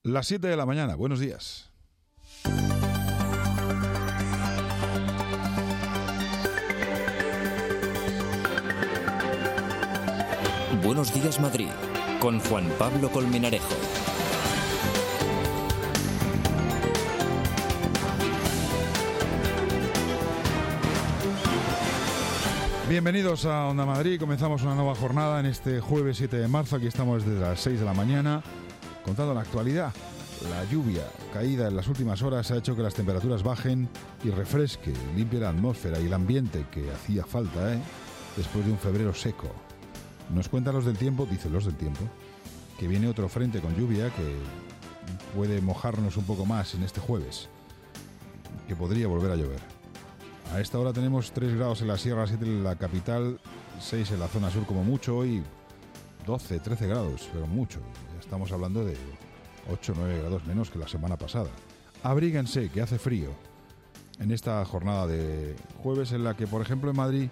Las 7 de la mañana, buenos días. Buenos días, Madrid, con Juan Pablo Colmenarejo. Bienvenidos a Onda Madrid. Comenzamos una nueva jornada en este jueves 7 de marzo. Aquí estamos desde las 6 de la mañana contando la actualidad. La lluvia caída en las últimas horas ha hecho que las temperaturas bajen y refresque, limpie la atmósfera y el ambiente que hacía falta, después de un febrero seco. Nos cuentan los del tiempo, dicen los del tiempo, que viene otro frente con lluvia que puede mojarnos un poco más en este jueves, que podría volver a llover. A esta hora tenemos 3 grados en la sierra, 7 en la capital, 6 en la zona sur como mucho, hoy 12, 13 grados, pero mucho. Ya estamos hablando de 8, 9 grados menos que la semana pasada. Abríguense, que hace frío en esta jornada de jueves en la que, por ejemplo, en Madrid,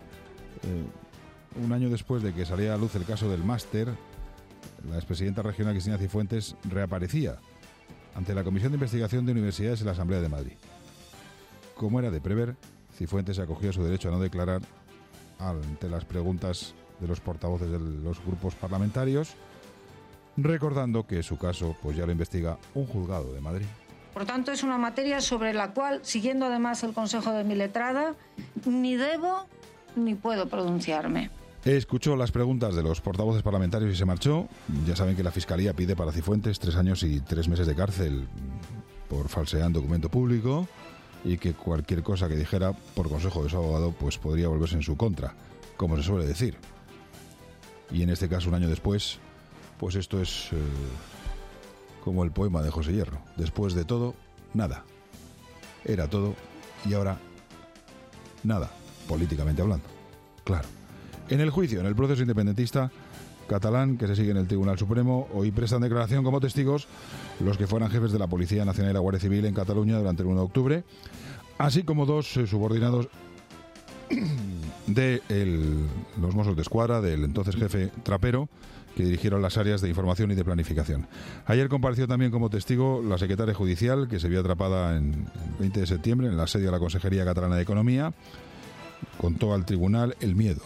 un año después de que saliera a luz el caso del máster, la expresidenta regional Cristina Cifuentes reaparecía ante la Comisión de Investigación de Universidades en la Asamblea de Madrid. Como era de prever, Cifuentes acogió su derecho a no declarar ante las preguntas de los portavoces de los grupos parlamentarios, recordando que su caso pues ya lo investiga un juzgado de Madrid. Por tanto, es una materia sobre la cual, siguiendo además el consejo de mi letrada, ni debo ni puedo pronunciarme. Escuchó las preguntas de los portavoces parlamentarios y se marchó. Ya saben que la Fiscalía pide para Cifuentes 3 años y 3 meses de cárcel por falsear un documento público y que cualquier cosa que dijera por consejo de su abogado pues podría volverse en su contra, como se suele decir. Y en este caso, un año después, pues esto es como el poema de José Hierro. Después de todo, nada. Era todo y ahora nada, políticamente hablando. Claro. En el juicio, en el proceso independentista catalán que se sigue en el Tribunal Supremo, hoy prestan declaración como testigos los que fueran jefes de la Policía Nacional y la Guardia Civil en Cataluña durante el 1 de octubre, así como 2 subordinados de los Mossos d'Esquadra, del entonces jefe Trapero, que dirigieron las áreas de información y de planificación. Ayer compareció también como testigo la secretaria judicial, que se vio atrapada en el 20 de septiembre en el asedio a la Consejería Catalana de Economía. Contó al tribunal el miedo.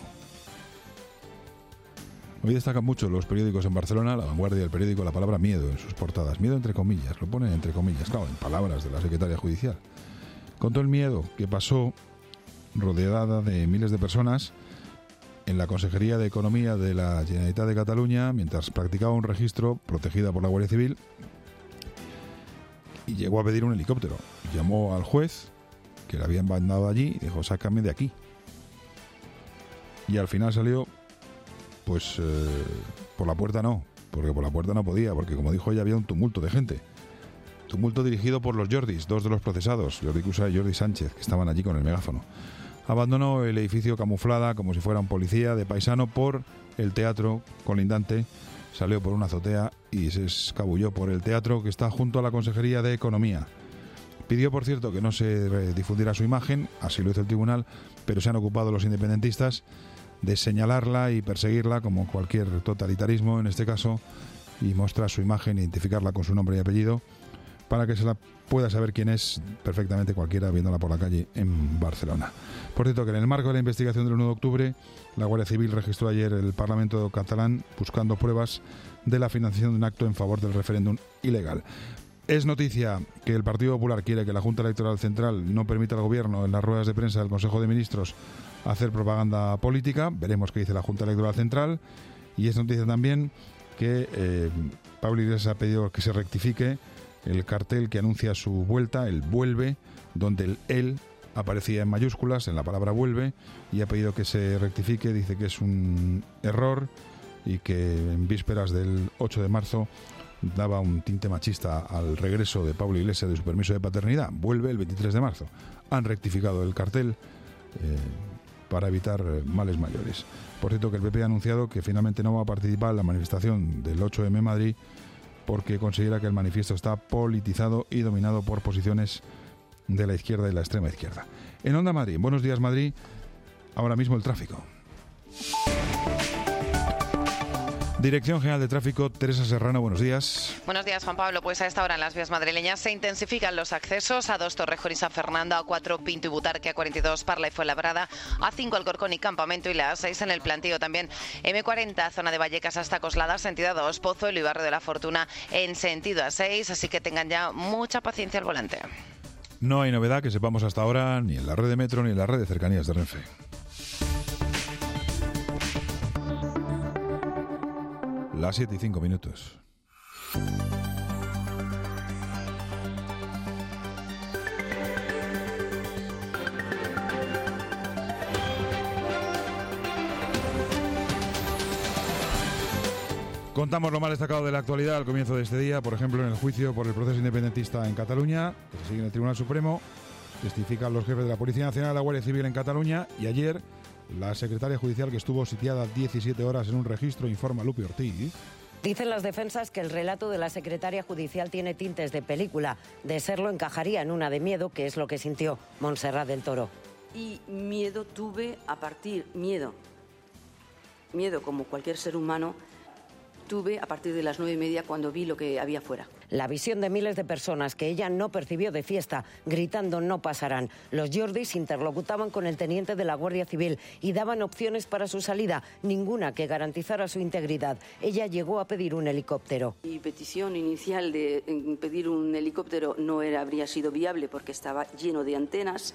Hoy destacan mucho los periódicos en Barcelona, La Vanguardia del periódico, la palabra miedo en sus portadas. Miedo entre comillas, lo ponen entre comillas, claro, en palabras de la secretaria judicial. Contó el miedo que pasó rodeada de miles de personas en la Consejería de Economía de la Generalitat de Cataluña mientras practicaba un registro protegida por la Guardia Civil y llegó a pedir un helicóptero. Llamó al juez que le habían mandado allí y dijo, sácame de aquí. Y al final salió pues por la puerta no, porque por la puerta no podía, porque como dijo ella había un tumulto de gente. Tumulto dirigido por los Jordis, 2 de los procesados, Jordi Cusa y Jordi Sánchez, que estaban allí con el megáfono. Abandonó el edificio camuflada como si fuera un policía de paisano por el teatro colindante, salió por una azotea y se escabulló por el teatro que está junto a la Consejería de Economía. Pidió, por cierto, que no se difundiera su imagen, así lo hizo el tribunal, pero se han ocupado los independentistas de señalarla y perseguirla como cualquier totalitarismo en este caso y mostrar su imagen e identificarla con su nombre y apellido para que se la pueda saber quién es perfectamente cualquiera viéndola por la calle en Barcelona. Por cierto, que en el marco de la investigación del 1 de octubre, la Guardia Civil registró ayer el Parlamento catalán buscando pruebas de la financiación de un acto en favor del referéndum ilegal. Es noticia que el Partido Popular quiere que la Junta Electoral Central no permita al Gobierno en las ruedas de prensa del Consejo de Ministros hacer propaganda política. Veremos qué dice la Junta Electoral Central. Y es noticia también que Pablo Iglesias ha pedido que se rectifique el cartel que anuncia su vuelta, el Vuelve, donde el él aparecía en mayúsculas en la palabra vuelve, y ha pedido que se rectifique. Dice que es un error y que en vísperas del 8 de marzo daba un tinte machista al regreso de Pablo Iglesias de su permiso de paternidad. Vuelve el 23 de marzo. Han rectificado el cartel para evitar males mayores. Por cierto, que el PP ha anunciado que finalmente no va a participar en la manifestación del 8M en Madrid porque considera que el manifiesto está politizado y dominado por posiciones de la izquierda y la extrema izquierda. En Onda Madrid, Buenos Días Madrid, ahora mismo el tráfico. Dirección General de Tráfico, Teresa Serrano, buenos días. Buenos días, Juan Pablo. Pues a esta hora en las vías madrileñas se intensifican los accesos: A2 Torrejón y San Fernando, A4 Pinto y Butarque, A42 Parla y Fuenlabrada, A5 Alcorcón y Campamento y la A6 en el Plantío también. M40 zona de Vallecas hasta Coslada, sentido A2 Pozuelo y Barrio de la Fortuna en sentido A6, así que tengan ya mucha paciencia al volante. No hay novedad que sepamos hasta ahora ni en la red de metro ni en la red de cercanías de Renfe. Las 7:05. Contamos lo más destacado de la actualidad al comienzo de este día, por ejemplo, en el juicio por el proceso independentista en Cataluña, que se sigue en el Tribunal Supremo. Testifican los jefes de la Policía Nacional y la Guardia Civil en Cataluña, y ayer la secretaria judicial, que estuvo sitiada 17 horas en un registro, informa Lupe Ortiz. Dicen las defensas que el relato de la secretaria judicial tiene tintes de película. De serlo, encajaría en una de miedo, que es lo que sintió Montserrat del Toro. Y miedo tuve miedo como cualquier ser humano, tuve a partir de las 9:30 cuando vi lo que había fuera. La visión de miles de personas que ella no percibió de fiesta, gritando no pasarán. Los Jordis interlocutaban con el teniente de la Guardia Civil y daban opciones para su salida, ninguna que garantizara su integridad. Ella llegó a pedir un helicóptero. Mi petición inicial de pedir un helicóptero no habría sido viable porque estaba lleno de antenas.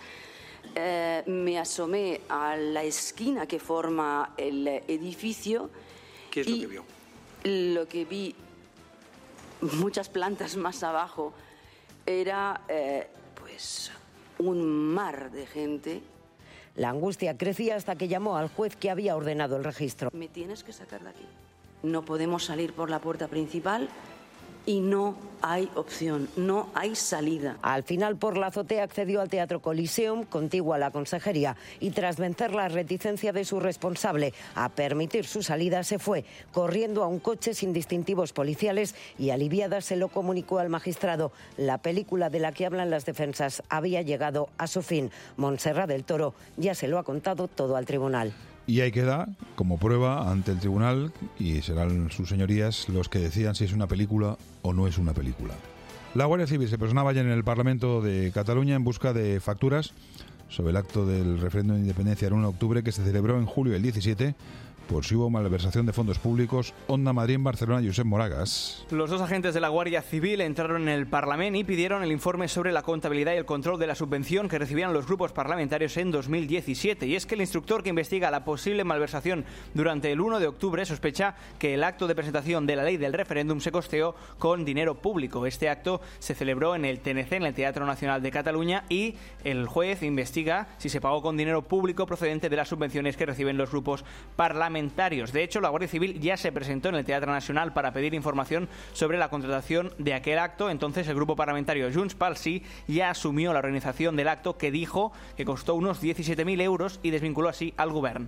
Me asomé a la esquina que forma el edificio. ¿Qué es lo que vio? Lo que vi, muchas plantas más abajo, era pues un mar de gente. La angustia crecía hasta que llamó al juez que había ordenado el registro. Me tienes que sacar de aquí. No podemos salir por la puerta principal y no hay opción, no hay salida. Al final, por la azotea accedió al Teatro Coliseum, contiguo a la consejería, y tras vencer la reticencia de su responsable a permitir su salida, se fue corriendo a un coche sin distintivos policiales y, aliviada, se lo comunicó al magistrado. La película de la que hablan las defensas había llegado a su fin. Montserrat del Toro ya se lo ha contado todo al tribunal. Y ahí queda, como prueba, ante el tribunal, y serán sus señorías los que decidan si es una película o no es una película. La Guardia Civil se personaba ayer en el Parlamento de Cataluña en busca de facturas sobre el acto del referéndum de independencia el 1 de octubre, que se celebró en julio del 17, por si hubo malversación de fondos públicos. Onda Madrid en Barcelona, Josep Moragas. Los dos agentes de la Guardia Civil entraron en el Parlamento y pidieron el informe sobre la contabilidad y el control de la subvención que recibían los grupos parlamentarios en 2017. Y es que el instructor que investiga la posible malversación durante el 1 de octubre sospecha que el acto de presentación de la ley del referéndum se costeó con dinero público. Este acto se celebró en el TNC, en el Teatro Nacional de Cataluña, y el juez investiga si se pagó con dinero público procedente de las subvenciones que reciben los grupos parlamentarios. De hecho, la Guardia Civil ya se presentó en el Teatro Nacional para pedir información sobre la contratación de aquel acto. Entonces, el grupo parlamentario Junts pel Sí ya asumió la organización del acto, que dijo que costó unos 17.000 euros y desvinculó así al Govern.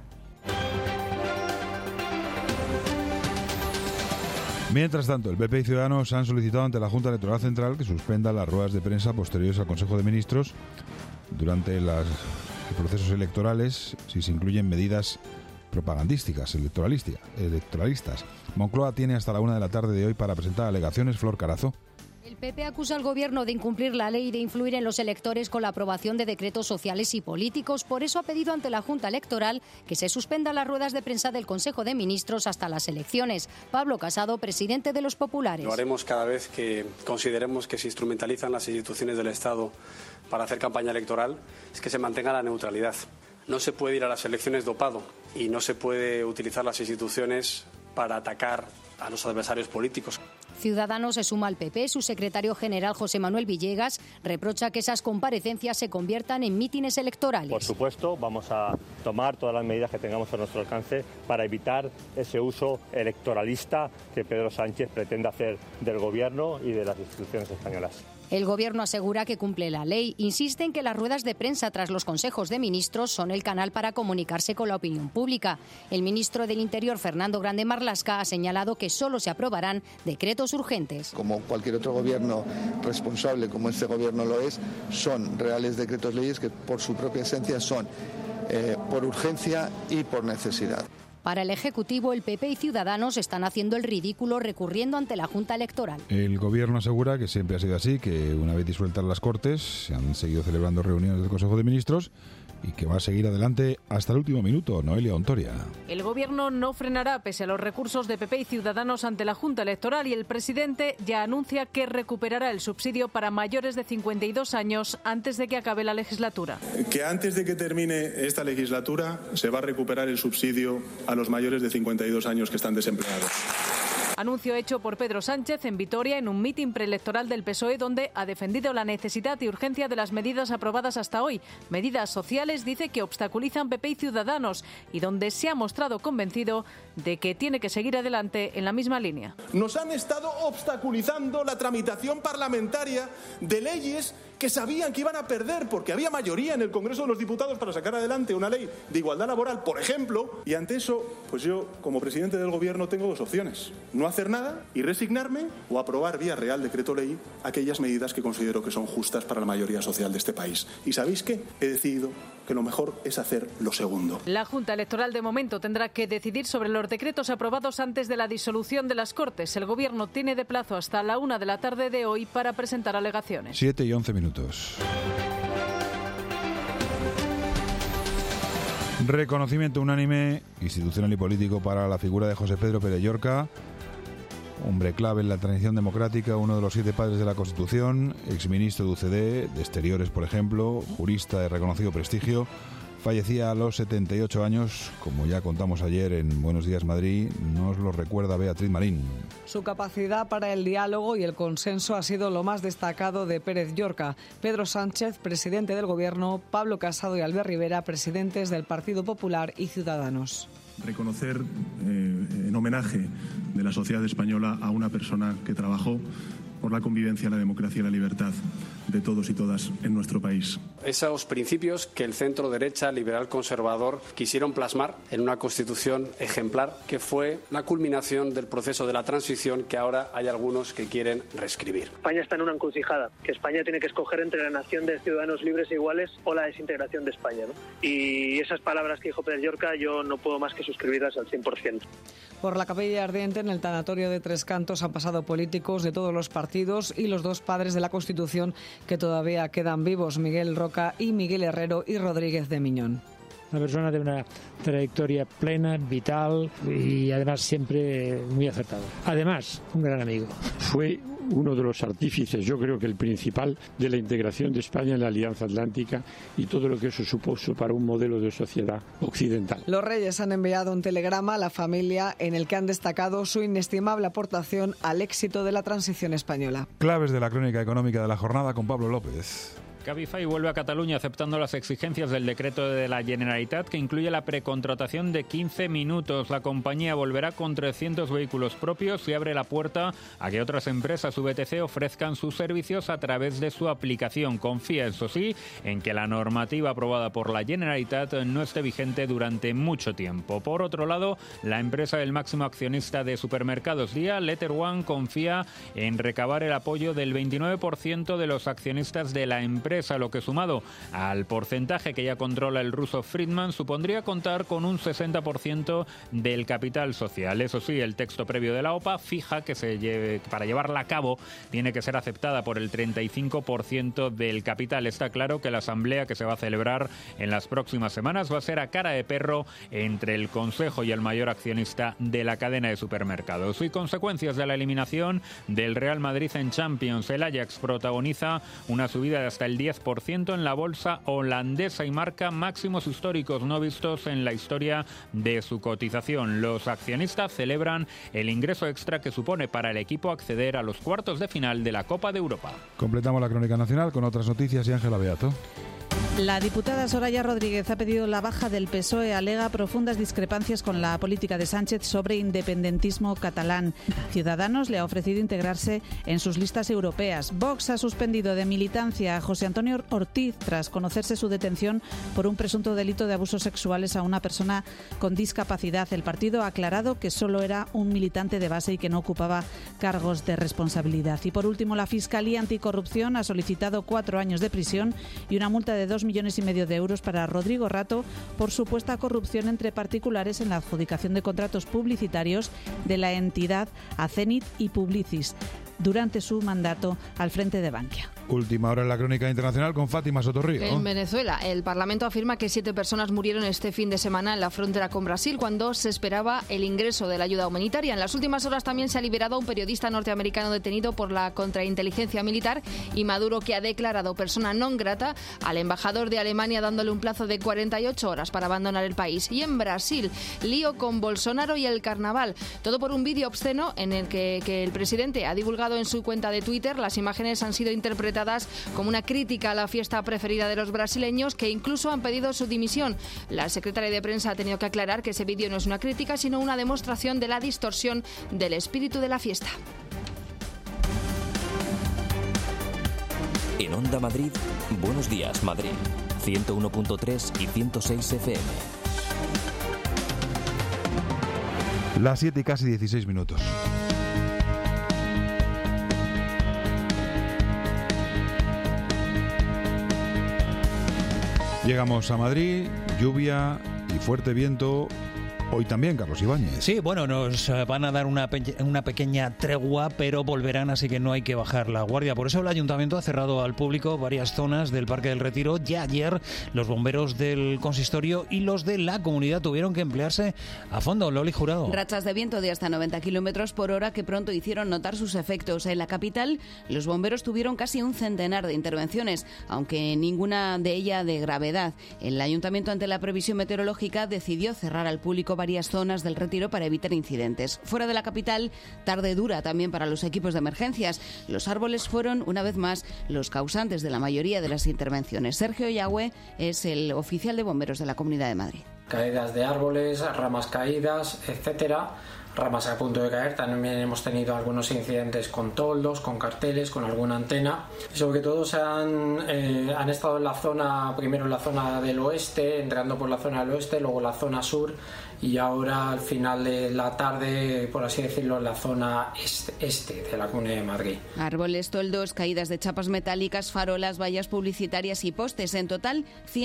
Mientras tanto, el PP y Ciudadanos han solicitado ante la Junta Electoral Central que suspenda las ruedas de prensa posteriores al Consejo de Ministros durante los procesos electorales, si se incluyen medidas propagandísticas, electoralistas. Moncloa tiene hasta la 1 de la tarde de hoy para presentar alegaciones. Flor Carazo. El PP acusa al Gobierno de incumplir la ley y de influir en los electores con la aprobación de decretos sociales y políticos. Por eso ha pedido ante la Junta Electoral que se suspendan las ruedas de prensa del Consejo de Ministros hasta las elecciones. Pablo Casado, presidente de los Populares. Lo haremos cada vez que consideremos que se instrumentalizan las instituciones del Estado para hacer campaña electoral, es que se mantenga la neutralidad. No se puede ir a las elecciones dopado y no se puede utilizar las instituciones para atacar a los adversarios políticos. Ciudadanos se suma al PP. Su secretario general, José Manuel Villegas, reprocha que esas comparecencias se conviertan en mítines electorales. Por supuesto, vamos a tomar todas las medidas que tengamos a nuestro alcance para evitar ese uso electoralista que Pedro Sánchez pretende hacer del Gobierno y de las instituciones españolas. El Gobierno asegura que cumple la ley. Insiste en que las ruedas de prensa tras los consejos de ministros son el canal para comunicarse con la opinión pública. El ministro del Interior, Fernando Grande Marlaska, ha señalado que solo se aprobarán decretos urgentes. Como cualquier otro gobierno responsable, como este gobierno lo es, son reales decretos leyes que por su propia esencia son por urgencia y por necesidad. Para el Ejecutivo, el PP y Ciudadanos están haciendo el ridículo recurriendo ante la Junta Electoral. El Gobierno asegura que siempre ha sido así, que una vez disueltas las Cortes se han seguido celebrando reuniones del Consejo de Ministros y que va a seguir adelante hasta el último minuto. Noelia Ontoria. El Gobierno no frenará pese a los recursos de PP y Ciudadanos ante la Junta Electoral y el presidente ya anuncia que recuperará el subsidio para mayores de 52 años antes de que acabe la legislatura. Que antes de que termine esta legislatura se va a recuperar el subsidio a los mayores de 52 años que están desempleados. Anuncio hecho por Pedro Sánchez en Vitoria en un mitin preelectoral del PSOE donde ha defendido la necesidad y urgencia de las medidas aprobadas hasta hoy. Medidas sociales, dice, que obstaculizan PP y Ciudadanos y donde se ha mostrado convencido de que tiene que seguir adelante en la misma línea. Nos han estado obstaculizando la tramitación parlamentaria de leyes que sabían que iban a perder porque había mayoría en el Congreso de los Diputados para sacar adelante una ley de igualdad laboral, por ejemplo, y ante eso, pues yo, como presidente del Gobierno, tengo dos opciones: no hacer nada y resignarme, o aprobar vía Real Decreto Ley aquellas medidas que considero que son justas para la mayoría social de este país. ¿Y sabéis qué? He decidido que lo mejor es hacer lo segundo. La Junta Electoral de momento tendrá que decidir sobre los decretos aprobados antes de la disolución de las Cortes. El Gobierno tiene de plazo hasta la 1 de la tarde de hoy para presentar alegaciones. 7:11 minutos. Reconocimiento unánime, institucional y político para la figura de José Pedro Pérez Llorca, hombre clave en la transición democrática, uno de los 7 padres de la Constitución, exministro de UCD, de Exteriores, por ejemplo, jurista de reconocido prestigio. Fallecía a los 78 años, como ya contamos ayer en Buenos Días Madrid, nos lo recuerda Beatriz Marín. Su capacidad para el diálogo y el consenso ha sido lo más destacado de Pérez Llorca. Pedro Sánchez, presidente del Gobierno, Pablo Casado y Albert Rivera, presidentes del Partido Popular y Ciudadanos. Reconocer en homenaje de la sociedad española a una persona que trabajó por la convivencia, la democracia y la libertad de todos y todas en nuestro país. Esos principios que el centro derecha liberal conservador quisieron plasmar en una Constitución ejemplar que fue la culminación del proceso de la transición que ahora hay algunos que quieren reescribir. España está en una encrucijada, que España tiene que escoger entre la nación de ciudadanos libres e iguales o la desintegración de España, ¿no? Y esas palabras que dijo Pérez Llorca yo no puedo más que suscribirlas al 100%. Por la Capilla Ardiente, en el tanatorio de Tres Cantos, han pasado políticos de todos los partidos y los 2 padres de la Constitución que todavía quedan vivos, Miguel Roca y Miguel Herrero y Rodríguez de Miñón. Una persona de una trayectoria plena, vital y además siempre muy acertada. Además, un gran amigo. Fue uno de los artífices, yo creo que el principal, de la integración de España en la Alianza Atlántica y todo lo que eso supuso para un modelo de sociedad occidental. Los Reyes han enviado un telegrama a la familia en el que han destacado su inestimable aportación al éxito de la transición española. Claves de la crónica económica de la jornada con Pablo López. Cabify vuelve a Cataluña aceptando las exigencias del decreto de la Generalitat que incluye la precontratación de 15 minutos. La compañía volverá con 300 vehículos propios y abre la puerta a que otras empresas VTC ofrezcan sus servicios a través de su aplicación. Confía, eso sí, en que la normativa aprobada por la Generalitat no esté vigente durante mucho tiempo. Por otro lado, la empresa del máximo accionista de Supermercados Día, Letter One, confía en recabar el apoyo del 29% de los accionistas de la empresa, lo que sumado al porcentaje que ya controla el ruso Friedman supondría contar con un 60% del capital social. Eso sí, el texto previo de la OPA fija que para llevarla a cabo tiene que ser aceptada por el 35% del capital. Está claro que la asamblea que se va a celebrar en las próximas semanas va a ser a cara de perro entre el Consejo y el mayor accionista de la cadena de supermercados. Y consecuencias de la eliminación del Real Madrid en Champions. El Ajax protagoniza una subida de hasta el 10% en la bolsa holandesa y marca máximos históricos no vistos en la historia de su cotización. Los accionistas celebran el ingreso extra que supone para el equipo acceder a los cuartos de final de la Copa de Europa. Completamos la crónica nacional con otras noticias y Ángela Beato. La diputada Soraya Rodríguez ha pedido la baja del PSOE, alega profundas discrepancias con la política de Sánchez sobre independentismo catalán. Ciudadanos le ha ofrecido integrarse en sus listas europeas. Vox ha suspendido de militancia a José Antonio Ortiz tras conocerse su detención por un presunto delito de abusos sexuales a una persona con discapacidad. El partido ha aclarado que solo era un militante de base y que no ocupaba cargos de responsabilidad. Y por último, la Fiscalía Anticorrupción ha solicitado 4 años de prisión y una multa de 2 millones y medio de euros para Rodrigo Rato por supuesta corrupción entre particulares en la adjudicación de contratos publicitarios de la entidad a Zenit y Publicis durante su mandato al frente de Bankia. Última hora en la crónica internacional con Fátima Sotorrío. En Venezuela, el Parlamento afirma que 7 personas murieron este fin de semana en la frontera con Brasil cuando se esperaba el ingreso de la ayuda humanitaria. En las últimas horas también se ha liberado a un periodista norteamericano detenido por la contrainteligencia militar y Maduro, que ha declarado persona non grata al embajador de Alemania dándole un plazo de 48 horas para abandonar el país. Y en Brasil, lío con Bolsonaro y el carnaval. Todo por un vídeo obsceno en el que el presidente ha divulgado en su cuenta de Twitter. Las imágenes han sido interpretadas como una crítica a la fiesta preferida de los brasileños, que incluso han pedido su dimisión. La secretaria de prensa ha tenido que aclarar que ese vídeo no es una crítica, sino una demostración de la distorsión del espíritu de la fiesta. En Onda Madrid, Buenos Días Madrid, 101.3 y 106 FM. Las 7 y casi 16 minutos. Llegamos a Madrid, lluvia y fuerte viento. Hoy también, Carlos Ibáñez. Sí, bueno, nos van a dar una pequeña tregua, pero volverán, así que no hay que bajar la guardia. Por eso el Ayuntamiento ha cerrado al público varias zonas del Parque del Retiro. Ya ayer los bomberos del consistorio y los de la comunidad tuvieron que emplearse a fondo. Loli Jurado. Rachas de viento de hasta 90 kilómetros por hora que pronto hicieron notar sus efectos. En la capital, los bomberos tuvieron casi un centenar de intervenciones, aunque ninguna de ellas de gravedad. El Ayuntamiento, ante la previsión meteorológica, decidió cerrar al público varias zonas del Retiro para evitar incidentes. Fuera de la capital, tarde dura también para los equipos de emergencias. Los árboles fueron, una vez más, los causantes de la mayoría de las intervenciones. Sergio Yagüe es el oficial de bomberos de la Comunidad de Madrid. Caídas de árboles, ramas caídas, etcétera. Ramas a punto de caer. También hemos tenido algunos incidentes con toldos, con carteles, con alguna antena. Y sobre todo han estado en la zona, primero en la zona del oeste, entrando por la zona del oeste, luego la zona sur y ahora al final de la tarde, por así decirlo, en la zona este de la Comunidad de Madrid. Árboles, toldos, caídas de chapas metálicas, farolas, vallas publicitarias y postes. En total,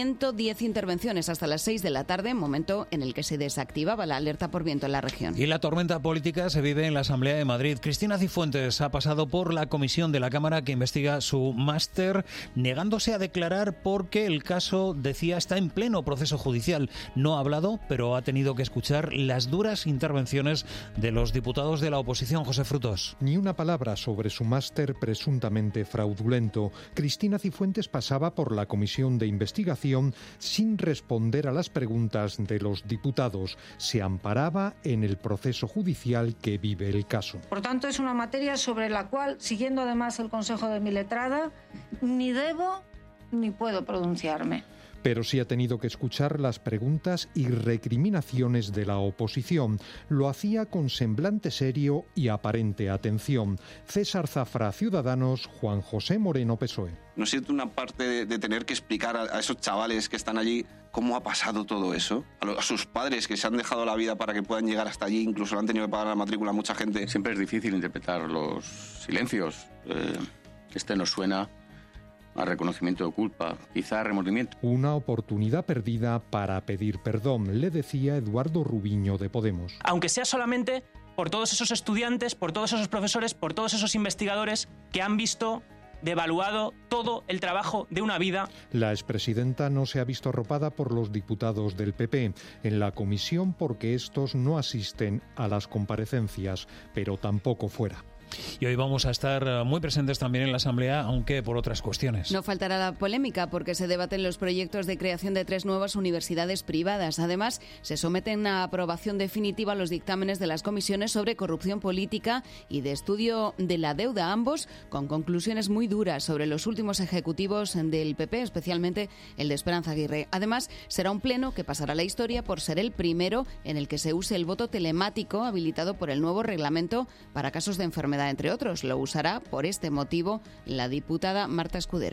110 intervenciones hasta las 6 de la tarde, momento en el que se desactivaba la alerta por viento en la región. Y la tormenta política se vive en la Asamblea de Madrid. Cristina Cifuentes ha pasado por la comisión de la Cámara que investiga su máster, negándose a declarar porque el caso, decía, está en pleno proceso judicial. No ha hablado, pero ha tenido que escuchar las duras intervenciones de los diputados de la oposición. José Frutos. Ni una palabra sobre su máster presuntamente fraudulento. Cristina Cifuentes pasaba por la comisión de investigación sin responder a las preguntas de los diputados. Se amparaba en el proceso judicial que vive el caso. Por tanto, es una materia sobre la cual, siguiendo además el consejo de mi letrada, ni debo ni puedo pronunciarme. Pero sí ha tenido que escuchar las preguntas y recriminaciones de la oposición. Lo hacía con semblante serio y aparente atención. César Zafra, Ciudadanos, Juan José Moreno, PSOE. ¿No siento una parte de tener que explicar a esos chavales que están allí cómo ha pasado todo eso? A sus padres que se han dejado la vida para que puedan llegar hasta allí, incluso le han tenido que pagar la matrícula a mucha gente. Siempre es difícil interpretar los silencios. Este nos suena a reconocimiento de culpa, quizá a remordimiento. Una oportunidad perdida para pedir perdón, le decía Eduardo Rubiño de Podemos. Aunque sea solamente por todos esos estudiantes, por todos esos profesores, por todos esos investigadores que han visto devaluado todo el trabajo de una vida. La expresidenta no se ha visto arropada por los diputados del PP en la comisión porque estos no asisten a las comparecencias, pero tampoco fuera. Y hoy vamos a estar muy presentes también en la Asamblea, aunque por otras cuestiones. No faltará la polémica porque se debaten los proyectos de creación de 3 nuevas universidades privadas. Además, se someten a aprobación definitiva los dictámenes de las comisiones sobre corrupción política y de estudio de la deuda, ambos con conclusiones muy duras sobre los últimos ejecutivos del PP, especialmente el de Esperanza Aguirre. Además, será un pleno que pasará a la historia por ser el primero en el que se use el voto telemático habilitado por el nuevo reglamento para casos de enfermedad, entre otros. Lo usará por este motivo la diputada Marta Escudero.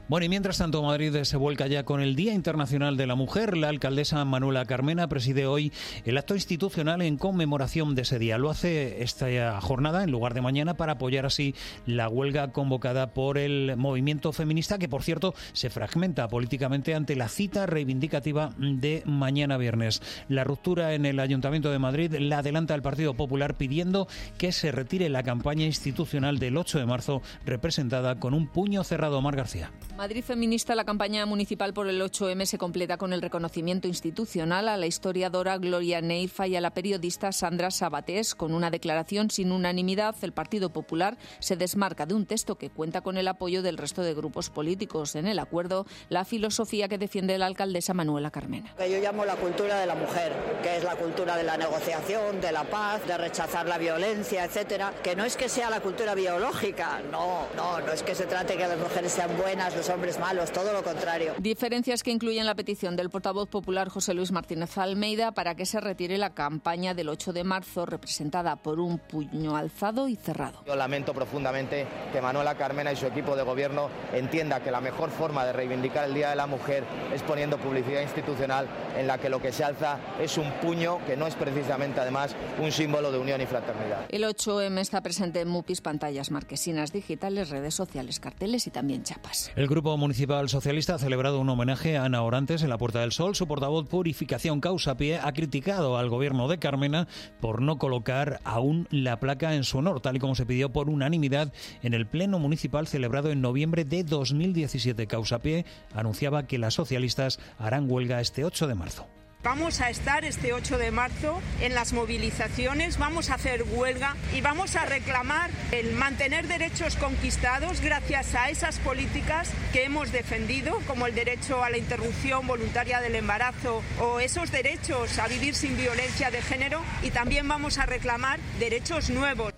Bueno, y mientras tanto Madrid se vuelca ya con el Día Internacional de la Mujer. La alcaldesa Manuela Carmena preside hoy el acto institucional en conmemoración de ese día. Lo hace esta jornada en lugar de mañana para apoyar así la huelga convocada por el movimiento feminista, que por cierto se fragmenta políticamente ante la cita reivindicativa de mañana viernes. La ruptura en el Ayuntamiento de Madrid la adelanta el Partido Popular pidiendo que se retire la campaña institucional del 8 de marzo representada con un puño cerrado. Mar García. Madrid feminista, la campaña municipal por el 8M se completa con el reconocimiento institucional a la historiadora Gloria Neifa y a la periodista Sandra Sabatés. Con una declaración sin unanimidad, el Partido Popular se desmarca de un texto que cuenta con el apoyo del resto de grupos políticos. En el acuerdo, la filosofía que defiende la alcaldesa Manuela Carmena. Que yo llamo la cultura de la mujer, que es la cultura de la negociación, de la paz, de rechazar la violencia, etcétera. Que no es que sea la cultura biológica, no es que se trate que las mujeres sean buenas, los hombres malos, todo lo contrario. Diferencias que incluyen la petición del portavoz popular José Luis Martínez Almeida para que se retire la campaña del 8 de marzo representada por un puño alzado y cerrado. Yo lamento profundamente que Manuela Carmena y su equipo de gobierno entienda que la mejor forma de reivindicar el Día de la Mujer es poniendo publicidad institucional en la que lo que se alza es un puño que no es precisamente además un símbolo de unión y fraternidad. El 8M está presente en MUPIs, pantallas marquesinas digitales, redes sociales, carteles y también chapas. El Grupo Municipal Socialista ha celebrado un homenaje a Ana Orantes en la Puerta del Sol. Su portavoz Purificación Causapié ha criticado al gobierno de Carmena por no colocar aún la placa en su honor, tal y como se pidió por unanimidad en el Pleno Municipal celebrado en noviembre de 2017. Causapié anunciaba que las socialistas harán huelga este 8 de marzo. Vamos a estar este 8 de marzo en las movilizaciones, vamos a hacer huelga y vamos a reclamar el mantener derechos conquistados gracias a esas políticas que hemos defendido, como el derecho a la interrupción voluntaria del embarazo o esos derechos a vivir sin violencia de género, y también vamos a reclamar derechos nuevos.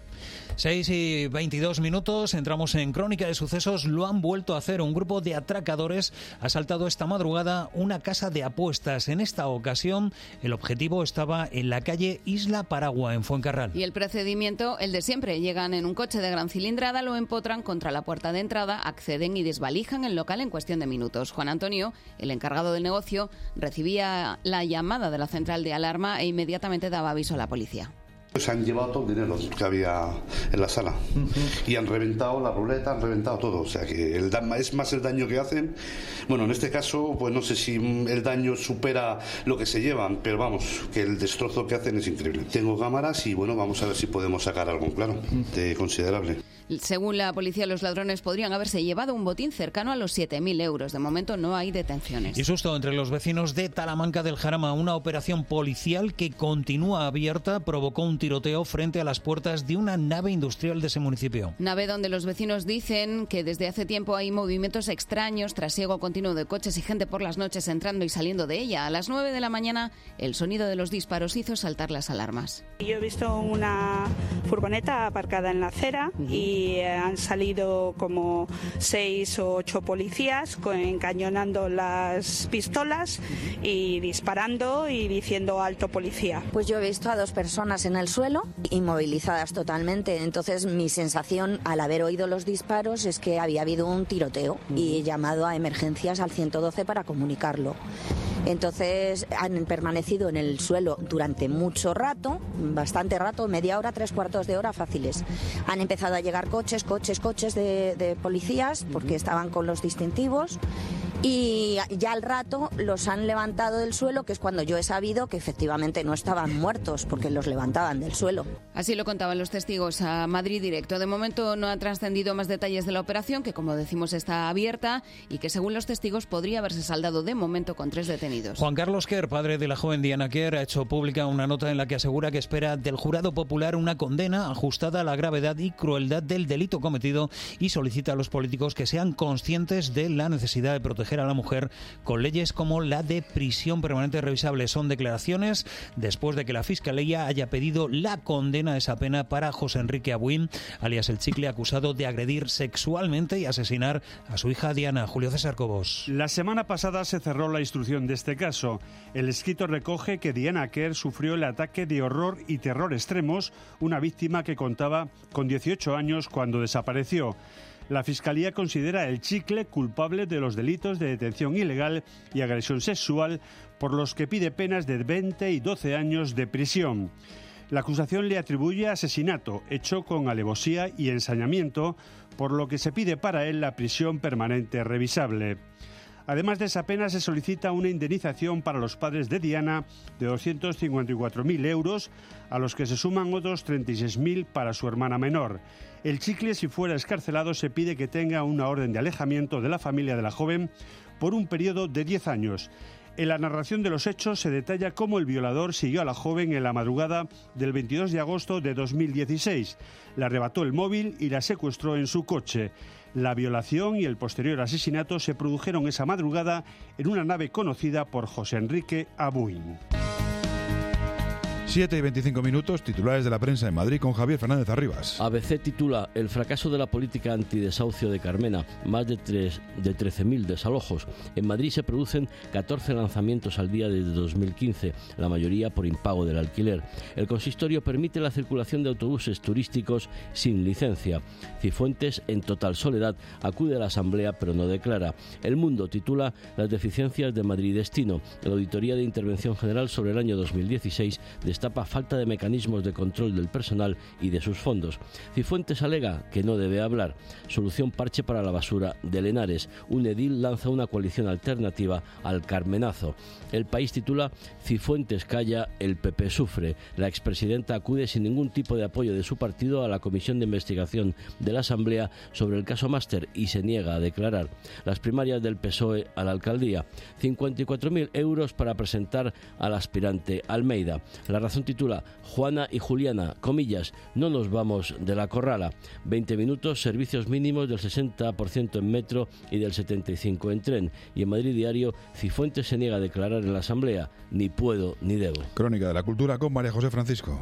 6:22, entramos en Crónica de Sucesos. Lo han vuelto a hacer. Un grupo de atracadores ha asaltado esta madrugada una casa de apuestas. En esta ocasión, el objetivo estaba en la calle Isla Paragua, en Fuencarral. Y el procedimiento, el de siempre. Llegan en un coche de gran cilindrada, lo empotran contra la puerta de entrada, acceden y desvalijan el local en cuestión de minutos. Juan Antonio, el encargado del negocio, recibía la llamada de la central de alarma e inmediatamente daba aviso a la policía. Se han llevado todo el dinero que había en la sala y han reventado la ruleta, han reventado todo, o sea que es más el daño que hacen. Bueno, en este caso pues no sé si el daño supera lo que se llevan, pero vamos, que el destrozo que hacen es increíble. Tengo cámaras y bueno, vamos a ver si podemos sacar algo claro de considerable. Según la policía, los ladrones podrían haberse llevado un botín cercano a los 7.000 euros. De momento no hay detenciones. Y susto entre los vecinos de Talamanca del Jarama. Una operación policial que continúa abierta provocó un tiroteo frente a las puertas de una nave industrial de ese municipio. Nave donde los vecinos dicen que desde hace tiempo hay movimientos extraños, trasiego continuo de coches y gente por las noches entrando y saliendo de ella. A las 9 de la mañana, el sonido de los disparos hizo saltar las alarmas. Yo he visto una furgoneta aparcada en la acera y han salido como 6 o 8 policías encañonando las pistolas y disparando y diciendo alto policía. Pues yo he visto a 2 personas en el suelo, inmovilizadas totalmente. Entonces mi sensación al haber oído los disparos es que había habido un tiroteo y he llamado a emergencias al 112 para comunicarlo. Entonces han permanecido en el suelo durante mucho rato, bastante rato, media hora, 3/4 de hora fáciles. Han empezado a llegar coches de policías porque estaban con los distintivos. Y ya al rato los han levantado del suelo, que es cuando yo he sabido que efectivamente no estaban muertos, porque los levantaban del suelo. Así lo contaban los testigos a Madrid Directo. De momento no ha trascendido más detalles de la operación, que como decimos está abierta y que según los testigos podría haberse saldado de momento con 3 detenidos. Juan Carlos Quer, padre de la joven Diana Quer, ha hecho pública una nota en la que asegura que espera del jurado popular una condena ajustada a la gravedad y crueldad del delito cometido y solicita a los políticos que sean conscientes de la necesidad de proteger a la mujer con leyes como la de prisión permanente revisable. Son declaraciones después de que la Fiscalía haya pedido la condena de esa pena para José Enrique Abuín, alias El Chicle, acusado de agredir sexualmente y asesinar a su hija Diana. Julio César Cobos. La semana pasada se cerró la instrucción de este caso. El escrito recoge que Diana Quer sufrió el ataque de horror y terror extremos, una víctima que contaba con 18 años cuando desapareció. La Fiscalía considera El Chicle culpable de los delitos de detención ilegal y agresión sexual, por los que pide penas de 20 y 12 años de prisión. La acusación le atribuye asesinato, hecho con alevosía y ensañamiento, por lo que se pide para él la prisión permanente revisable. Además de esa pena, se solicita una indemnización para los padres de Diana de 254.000 euros, a los que se suman otros 36.000 para su hermana menor. El Chicle, si fuera excarcelado, se pide que tenga una orden de alejamiento de la familia de la joven por un periodo de 10 años. En la narración de los hechos se detalla cómo el violador siguió a la joven en la madrugada del 22 de agosto de 2016. Le arrebató el móvil y la secuestró en su coche. La violación y el posterior asesinato se produjeron esa madrugada en una nave conocida por José Enrique Abuin. 7 y 25 minutos, titulares de la prensa en Madrid con Javier Fernández Arribas. ABC titula: El fracaso de la política antidesahucio de Carmena, más de 13.000 desalojos. En Madrid se producen 14 lanzamientos al día desde 2015, la mayoría por impago del alquiler. El consistorio permite la circulación de autobuses turísticos sin licencia. Cifuentes, en total soledad, acude a la asamblea pero no declara. El Mundo titula: Las deficiencias de Madrid Destino. La Auditoría de Intervención General sobre el año 2016 destapa falta de mecanismos de control del personal y de sus fondos. Cifuentes alega que no debe hablar. Solución parche para la basura de Henares. Un edil lanza una coalición alternativa al Carmenazo. El País titula: Cifuentes calla, el PP sufre. La expresidenta acude sin ningún tipo de apoyo de su partido a la comisión de investigación de la Asamblea sobre el caso Máster y se niega a declarar. Las primarias del PSOE a la alcaldía. 54.000 euros para presentar al aspirante Almeida. La Razón titula: Juana y Juliana, comillas, no nos vamos de la corrala. 20 minutos, servicios mínimos del 60% en metro y del 75% en tren. Y en Madrid Diario, Cifuentes se niega a declarar en la Asamblea: ni puedo ni debo. Crónica de la Cultura con María José Francisco.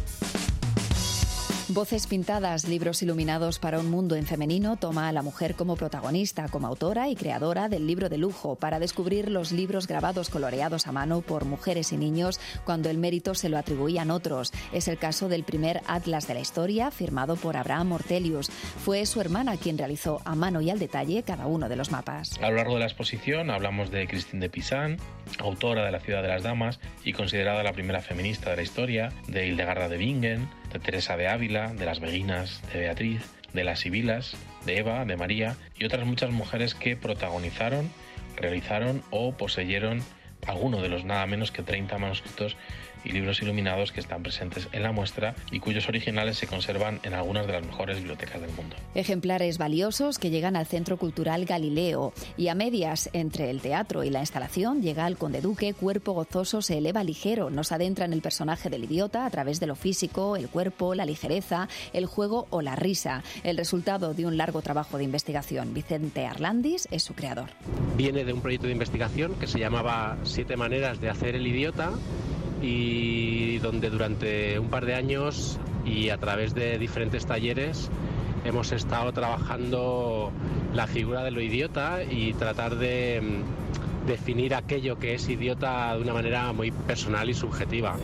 Voces pintadas, libros iluminados para un mundo en femenino toma a la mujer como protagonista, como autora y creadora del libro de lujo, para descubrir los libros grabados coloreados a mano por mujeres y niños cuando el mérito se lo atribuían otros. Es el caso del primer Atlas de la Historia, firmado por Abraham Ortelius. Fue su hermana quien realizó a mano y al detalle cada uno de los mapas. A lo largo de la exposición hablamos de Christine de Pizan, autora de La ciudad de las damas y considerada la primera feminista de la historia, de Hildegarda de Bingen, de Teresa de Ávila, de las Beguinas, de Beatriz, de las Sibilas, de Eva, de María y otras muchas mujeres que protagonizaron, realizaron o poseyeron alguno de los nada menos que 30 manuscritos y libros iluminados que están presentes en la muestra y cuyos originales se conservan en algunas de las mejores bibliotecas del mundo. Ejemplares valiosos que llegan al Centro Cultural Galileo y a medias entre el teatro y la instalación llega al Conde Duque. Cuerpo gozoso se eleva ligero, nos adentra en el personaje del idiota a través de lo físico, el cuerpo, la ligereza, el juego o la risa. El resultado de un largo trabajo de investigación. Vicente Arlandis es su creador. Viene de un proyecto de investigación que se llamaba 7 maneras de hacer el idiota, y donde durante un par de años y a través de diferentes talleres hemos estado trabajando la figura de lo idiota y tratar de definir aquello que es idiota de una manera muy personal y subjetiva.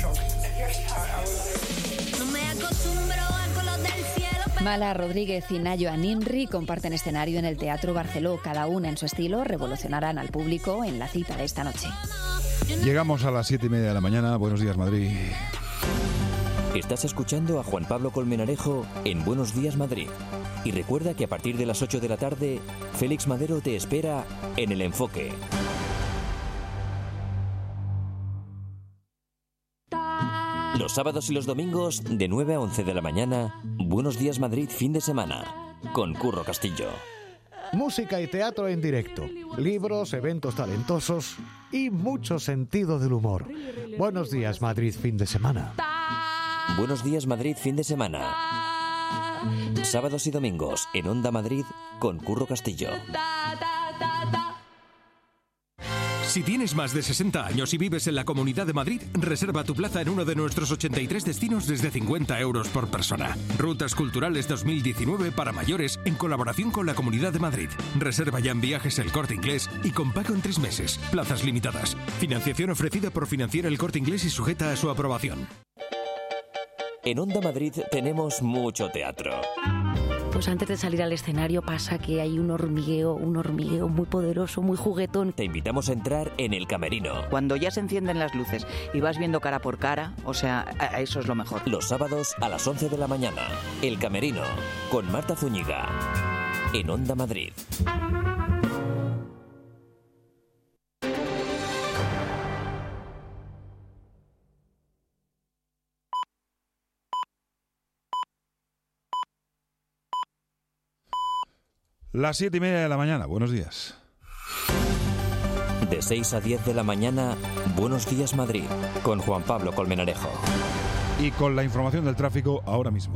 Mala Rodríguez y Nayo Aninri comparten escenario en el Teatro Barceló. Cada una en su estilo revolucionarán al público en la cita de esta noche. Llegamos a las 7:30 de la mañana. Buenos días, Madrid. Estás escuchando a Juan Pablo Colmenarejo en Buenos Días, Madrid. Y recuerda que a partir de las 8 de la tarde, Félix Madero te espera en El Enfoque. Los sábados y los domingos, de 9 a 11 de la mañana, Buenos Días, Madrid, fin de semana, con Curro Castillo. Música y teatro en directo, libros, eventos talentosos y mucho sentido del humor. Buenos días, Madrid, fin de semana. Buenos días, Madrid, fin de semana. Sábados y domingos en Onda Madrid con Curro Castillo. Si tienes más de 60 años y vives en la Comunidad de Madrid, reserva tu plaza en uno de nuestros 83 destinos desde 50 euros por persona. Rutas Culturales 2019 para mayores en colaboración con la Comunidad de Madrid. Reserva ya en Viajes El Corte Inglés y con pago en 3 meses. Plazas limitadas. Financiación ofrecida por Financiera El Corte Inglés y sujeta a su aprobación. En Onda Madrid tenemos mucho teatro. Pues antes de salir al escenario pasa que hay un hormigueo muy poderoso, muy juguetón. Te invitamos a entrar en el camerino. Cuando ya se encienden las luces y vas viendo cara por cara, o sea, eso es lo mejor. Los sábados a las 11 de la mañana. El camerino, con Marta Zúñiga, en Onda Madrid. Las 7:30 de la mañana, buenos días. De 6 a 10 de la mañana, Buenos Días Madrid, con Juan Pablo Colmenarejo. Y con la información del tráfico ahora mismo.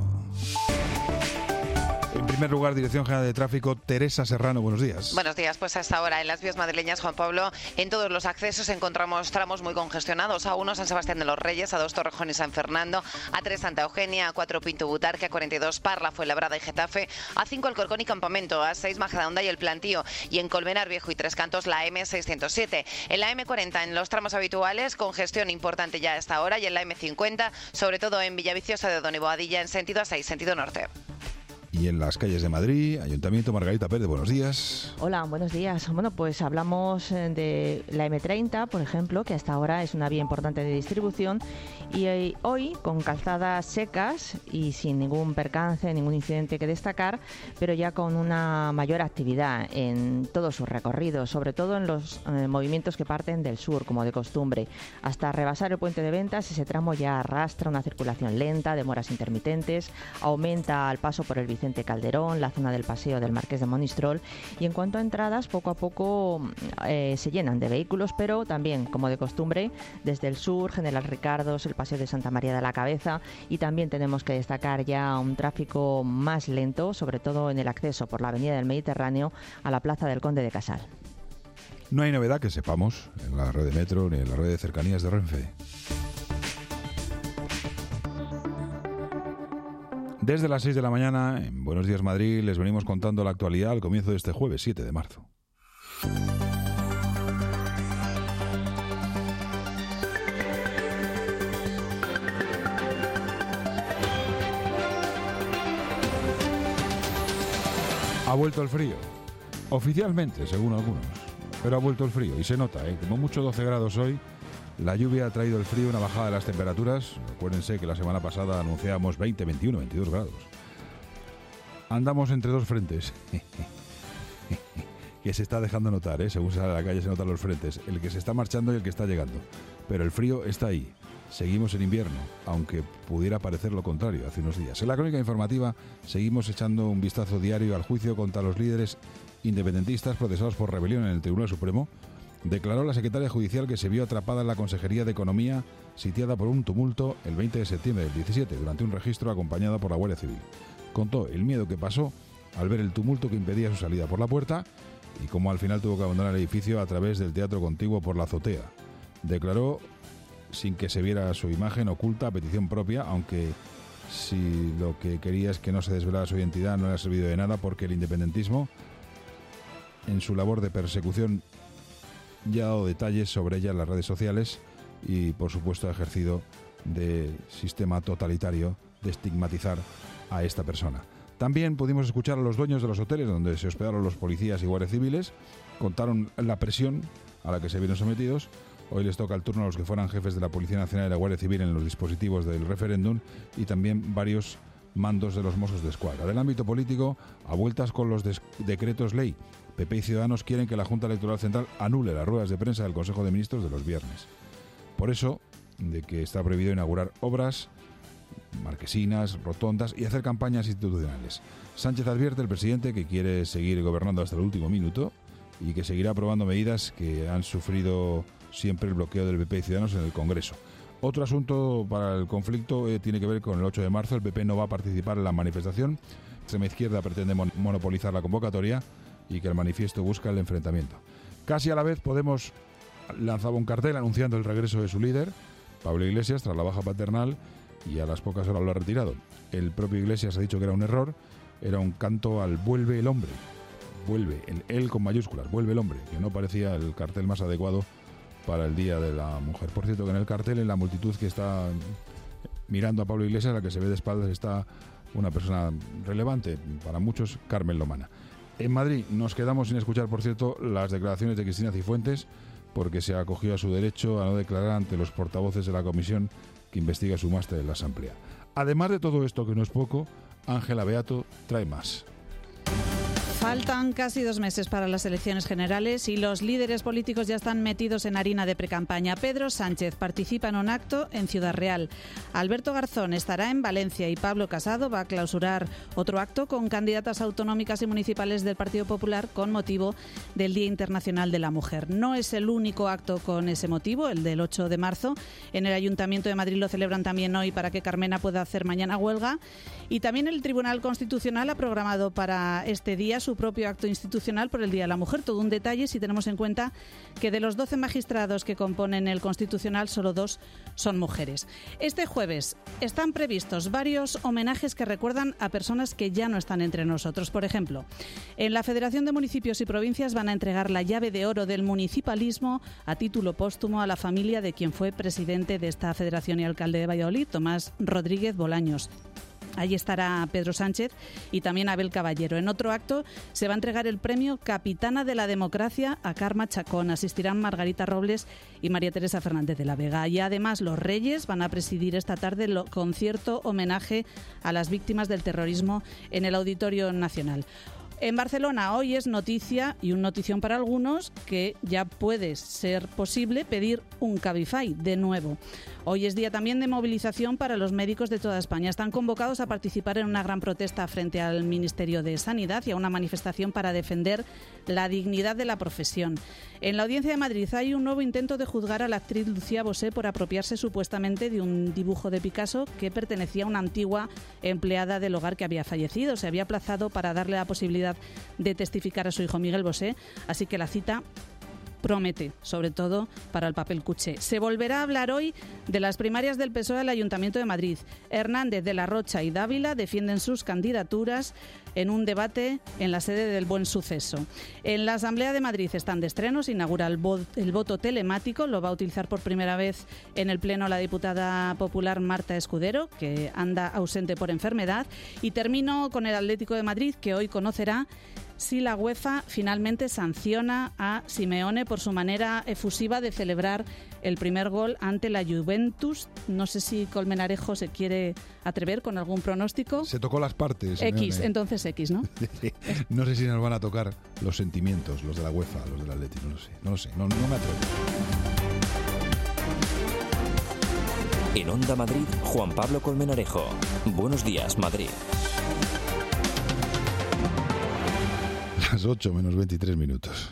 En primer lugar, Dirección General de Tráfico, Teresa Serrano, buenos días. Buenos días, pues hasta ahora en las vías madrileñas, Juan Pablo, en todos los accesos encontramos tramos muy congestionados. A1 San Sebastián de los Reyes, A2 Torrejón y San Fernando, A3 Santa Eugenia, A4 Pinto Butarque, A42 Parla, Fuenlabrada y Getafe, A5 Alcorcón y Campamento, A6 Majadahonda y El Plantío, y en Colmenar Viejo y Tres Cantos la M607. En la M40 en los tramos habituales, congestión importante ya a esta hora, y en la M50, sobre todo en Villaviciosa de Don y Boadilla en sentido A6, sentido norte. Y en las calles de Madrid, Ayuntamiento, Margarita Pérez, buenos días. Hola, buenos días. Bueno, pues hablamos de la M30, por ejemplo, que hasta ahora es una vía importante de distribución, y hoy con calzadas secas y sin ningún percance, ningún incidente que destacar, pero ya con una mayor actividad en todos sus recorridos, sobre todo en los movimientos que parten del sur, como de costumbre, hasta rebasar el puente de Ventas. Ese tramo ya arrastra una circulación lenta, demoras intermitentes, aumenta al paso por el Vicente Calderón, la zona del paseo del Marqués de Monistrol, y en cuanto a entradas, poco a poco se llenan de vehículos, pero también, como de costumbre, desde el sur, General Ricardos, el paseo de Santa María de la Cabeza, y también tenemos que destacar ya un tráfico más lento, sobre todo en el acceso por la avenida del Mediterráneo a la plaza del Conde de Casal. No hay novedad que sepamos en la red de metro ni en la red de cercanías de Renfe. Desde las 6 de la mañana, en Buenos Días Madrid, les venimos contando la actualidad al comienzo de este jueves 7 de marzo. Ha vuelto el frío, oficialmente, según algunos, pero ha vuelto el frío y se nota, como mucho 12 grados hoy. La lluvia ha traído el frío, una bajada de las temperaturas. Acuérdense que la semana pasada anunciábamos 20, 21, 22 grados. Andamos entre dos frentes, que se está dejando notar, según sale a la calle se notan los frentes, el que se está marchando y el que está llegando. Pero el frío está ahí. Seguimos en invierno, aunque pudiera parecer lo contrario hace unos días. En la crónica informativa seguimos echando un vistazo diario al juicio contra los líderes independentistas procesados por rebelión en el Tribunal Supremo. Declaró la secretaria judicial que se vio atrapada en la Consejería de Economía, sitiada por un tumulto el 20 de septiembre del 17, durante un registro acompañada por la Guardia Civil. Contó el miedo que pasó al ver el tumulto que impedía su salida por la puerta y cómo al final tuvo que abandonar el edificio a través del teatro contiguo por la azotea. Declaró sin que se viera su imagen oculta a petición propia, aunque si lo que quería es que no se desvelara su identidad, no le ha servido de nada, porque el independentismo, en su labor de persecución, ya ha dado detalles sobre ella en las redes sociales y, por supuesto, ha ejercido de sistema totalitario de estigmatizar a esta persona. También pudimos escuchar a los dueños de los hoteles donde se hospedaron los policías y guardias civiles. Contaron la presión a la que se vieron sometidos. Hoy les toca el turno a los que fueran jefes de la Policía Nacional y la Guardia Civil en los dispositivos del referéndum, y también varios mandos de los Mossos de Escuadra. Del ámbito político, a vueltas con los decretos ley. PP y Ciudadanos quieren que la Junta Electoral Central anule las ruedas de prensa del Consejo de Ministros de los viernes. Por eso, de que está prohibido inaugurar obras, marquesinas, rotondas y hacer campañas institucionales. Sánchez advierte, el presidente, que quiere seguir gobernando hasta el último minuto y que seguirá aprobando medidas que han sufrido siempre el bloqueo del PP y Ciudadanos en el Congreso. Otro asunto para el conflicto tiene que ver con el 8 de marzo. El PP no va a participar en la manifestación. La extrema izquierda pretende monopolizar la convocatoria y que el manifiesto busca el enfrentamiento. Casi a la vez, Podemos lanzaba un cartel anunciando el regreso de su líder, Pablo Iglesias, tras la baja paternal, y a las pocas horas lo ha retirado. El propio Iglesias ha dicho que era un error, era un canto al vuelve el hombre, vuelve, el él con mayúsculas, vuelve el hombre, que no parecía el cartel más adecuado para el Día de la Mujer. Por cierto, que en el cartel, en la multitud que está mirando a Pablo Iglesias, la que se ve de espaldas, está una persona relevante para muchos, Carmen Lomana. En Madrid nos quedamos sin escuchar, por cierto, las declaraciones de Cristina Cifuentes, porque se acogió a su derecho a no declarar ante los portavoces de la comisión que investiga su máster en la Asamblea. Además de todo esto, que no es poco, Ángela Beato trae más. Faltan casi 2 meses para las elecciones generales y los líderes políticos ya están metidos en harina de precampaña. Pedro Sánchez participa en un acto en Ciudad Real. Alberto Garzón estará en Valencia y Pablo Casado va a clausurar otro acto con candidatas autonómicas y municipales del Partido Popular con motivo del Día Internacional de la Mujer. No es el único acto con ese motivo, el del 8 de marzo. En el Ayuntamiento de Madrid lo celebran también hoy para que Carmena pueda hacer mañana huelga. Y también el Tribunal Constitucional ha programado para este día su propio acto institucional por el Día de la Mujer. Todo un detalle si tenemos en cuenta que de los 12 magistrados que componen el Constitucional, solo 2 son mujeres. Este jueves están previstos varios homenajes que recuerdan a personas que ya no están entre nosotros. Por ejemplo, en la Federación de Municipios y Provincias van a entregar la llave de oro del municipalismo a título póstumo a la familia de quien fue presidente de esta federación y alcalde de Valladolid, Tomás Rodríguez Bolaños. Allí estará Pedro Sánchez y también Abel Caballero. En otro acto se va a entregar el premio Capitana de la Democracia a Karma Chacón. Asistirán Margarita Robles y María Teresa Fernández de la Vega. Y además los Reyes van a presidir esta tarde el concierto homenaje a las víctimas del terrorismo en el Auditorio Nacional. En Barcelona hoy es noticia, y un notición para algunos, que ya puede ser posible pedir un Cabify de nuevo. Hoy es día también de movilización para los médicos de toda España. Están convocados a participar en una gran protesta frente al Ministerio de Sanidad y a una manifestación para defender la dignidad de la profesión. En la Audiencia de Madrid hay un nuevo intento de juzgar a la actriz Lucía Bosé por apropiarse supuestamente de un dibujo de Picasso que pertenecía a una antigua empleada del hogar que había fallecido. Se había aplazado para darle la posibilidad de testificar a su hijo Miguel Bosé, así que la cita promete, sobre todo para el papel cuché. Se volverá a hablar hoy de las primarias del PSOE al Ayuntamiento de Madrid. Hernández, de la Rocha y Dávila defienden sus candidaturas en un debate en la sede del Buen Suceso. En la Asamblea de Madrid están de estreno, se inaugura el voto telemático, lo va a utilizar por primera vez en el Pleno la diputada popular Marta Escudero, que anda ausente por enfermedad. Y termino con el Atlético de Madrid, que hoy conocerá si la UEFA finalmente sanciona a Simeone por su manera efusiva de celebrar el primer gol ante la Juventus. No sé si Colmenarejo se quiere atrever con algún pronóstico. Se tocó las partes. X, Simeone. entonces X, ¿no? No sé si nos van a tocar los sentimientos, los de la UEFA, los del Atlético, no lo sé, no me atrevo. En Onda Madrid, Juan Pablo Colmenarejo. Buenos días, Madrid. Las 8 menos 23 minutos.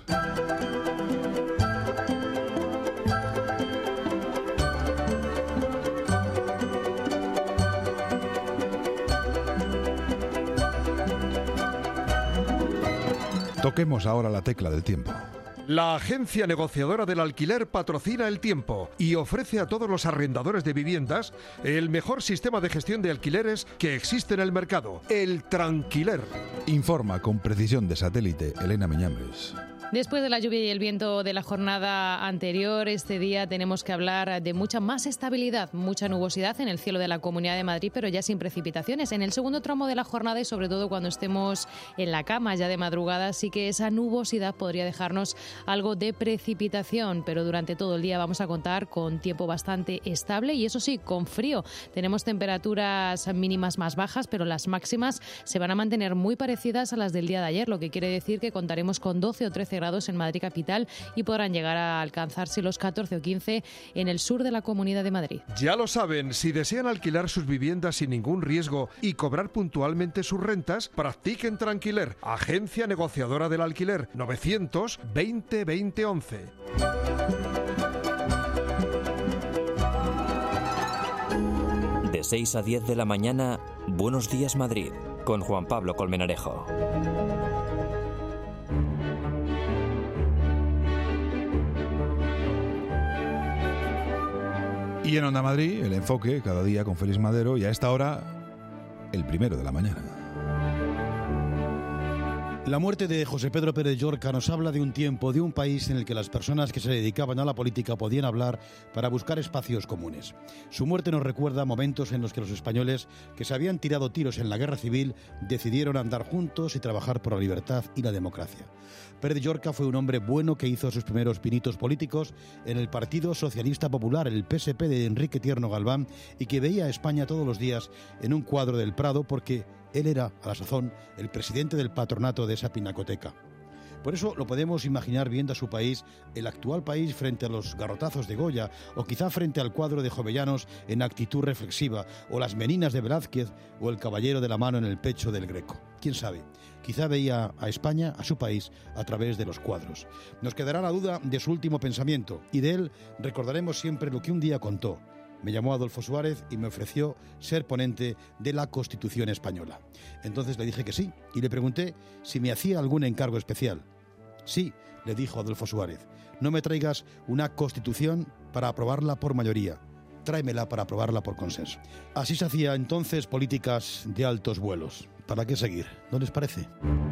Toquemos ahora la tecla del tiempo. La agencia negociadora del alquiler patrocina el tiempo y ofrece a todos los arrendadores de viviendas el mejor sistema de gestión de alquileres que existe en el mercado, el Tranquiler. Informa con precisión de satélite Elena Miñambres. Después de la lluvia y el viento de la jornada anterior, este día tenemos que hablar de mucha más estabilidad, mucha nubosidad en el cielo de la Comunidad de Madrid, pero ya sin precipitaciones. En el segundo tramo de la jornada y sobre todo cuando estemos en la cama ya de madrugada, sí que esa nubosidad podría dejarnos algo de precipitación, pero durante todo el día vamos a contar con tiempo bastante estable y eso sí, con frío. Tenemos temperaturas mínimas más bajas, pero las máximas se van a mantener muy parecidas a las del día de ayer, lo que quiere decir que contaremos con 12 o 13 grados en Madrid capital y podrán llegar a alcanzarse los 14 o 15 en el sur de la Comunidad de Madrid. Ya lo saben, si desean alquilar sus viviendas sin ningún riesgo y cobrar puntualmente sus rentas, practiquen Tranquiler, agencia negociadora del alquiler, 920 20 11. De 6 a 10 de la mañana, Buenos días Madrid, con Juan Pablo Colmenarejo. Y en Onda Madrid, el enfoque, cada día con Félix Madero, y a esta hora, el primero de la mañana. La muerte de José Pedro Pérez Llorca nos habla de un tiempo, de un país en el que las personas que se dedicaban a la política podían hablar para buscar espacios comunes. Su muerte nos recuerda momentos en los que los españoles, que se habían tirado tiros en la guerra civil, decidieron andar juntos y trabajar por la libertad y la democracia. Pérez Llorca fue un hombre bueno que hizo sus primeros pinitos políticos en el Partido Socialista Popular, el PSP de Enrique Tierno Galván, y que veía a España todos los días en un cuadro del Prado porque él era, a la sazón, el presidente del patronato de esa pinacoteca. Por eso lo podemos imaginar viendo a su país, el actual país, frente a los garrotazos de Goya, o quizá frente al cuadro de Jovellanos en actitud reflexiva, o las meninas de Velázquez, o el caballero de la mano en el pecho del Greco. ¿Quién sabe? Quizá veía a España, a su país, a través de los cuadros. Nos quedará la duda de su último pensamiento, y de él recordaremos siempre lo que un día contó. Me llamó Adolfo Suárez y me ofreció ser ponente de la Constitución española. Entonces le dije que sí, y le pregunté si me hacía algún encargo especial. Sí, le dijo Adolfo Suárez, no me traigas una Constitución para aprobarla por mayoría, tráemela para aprobarla por consenso. Así se hacía entonces políticas de altos vuelos. ¿Para qué seguir? ¿No les parece?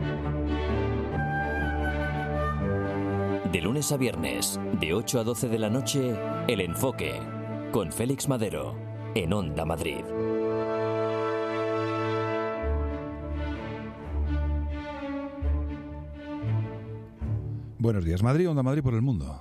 De lunes a viernes, de 8 a 12 de la noche, El Enfoque, con Félix Madero, en Onda Madrid. Buenos días, Madrid, Onda Madrid por el mundo.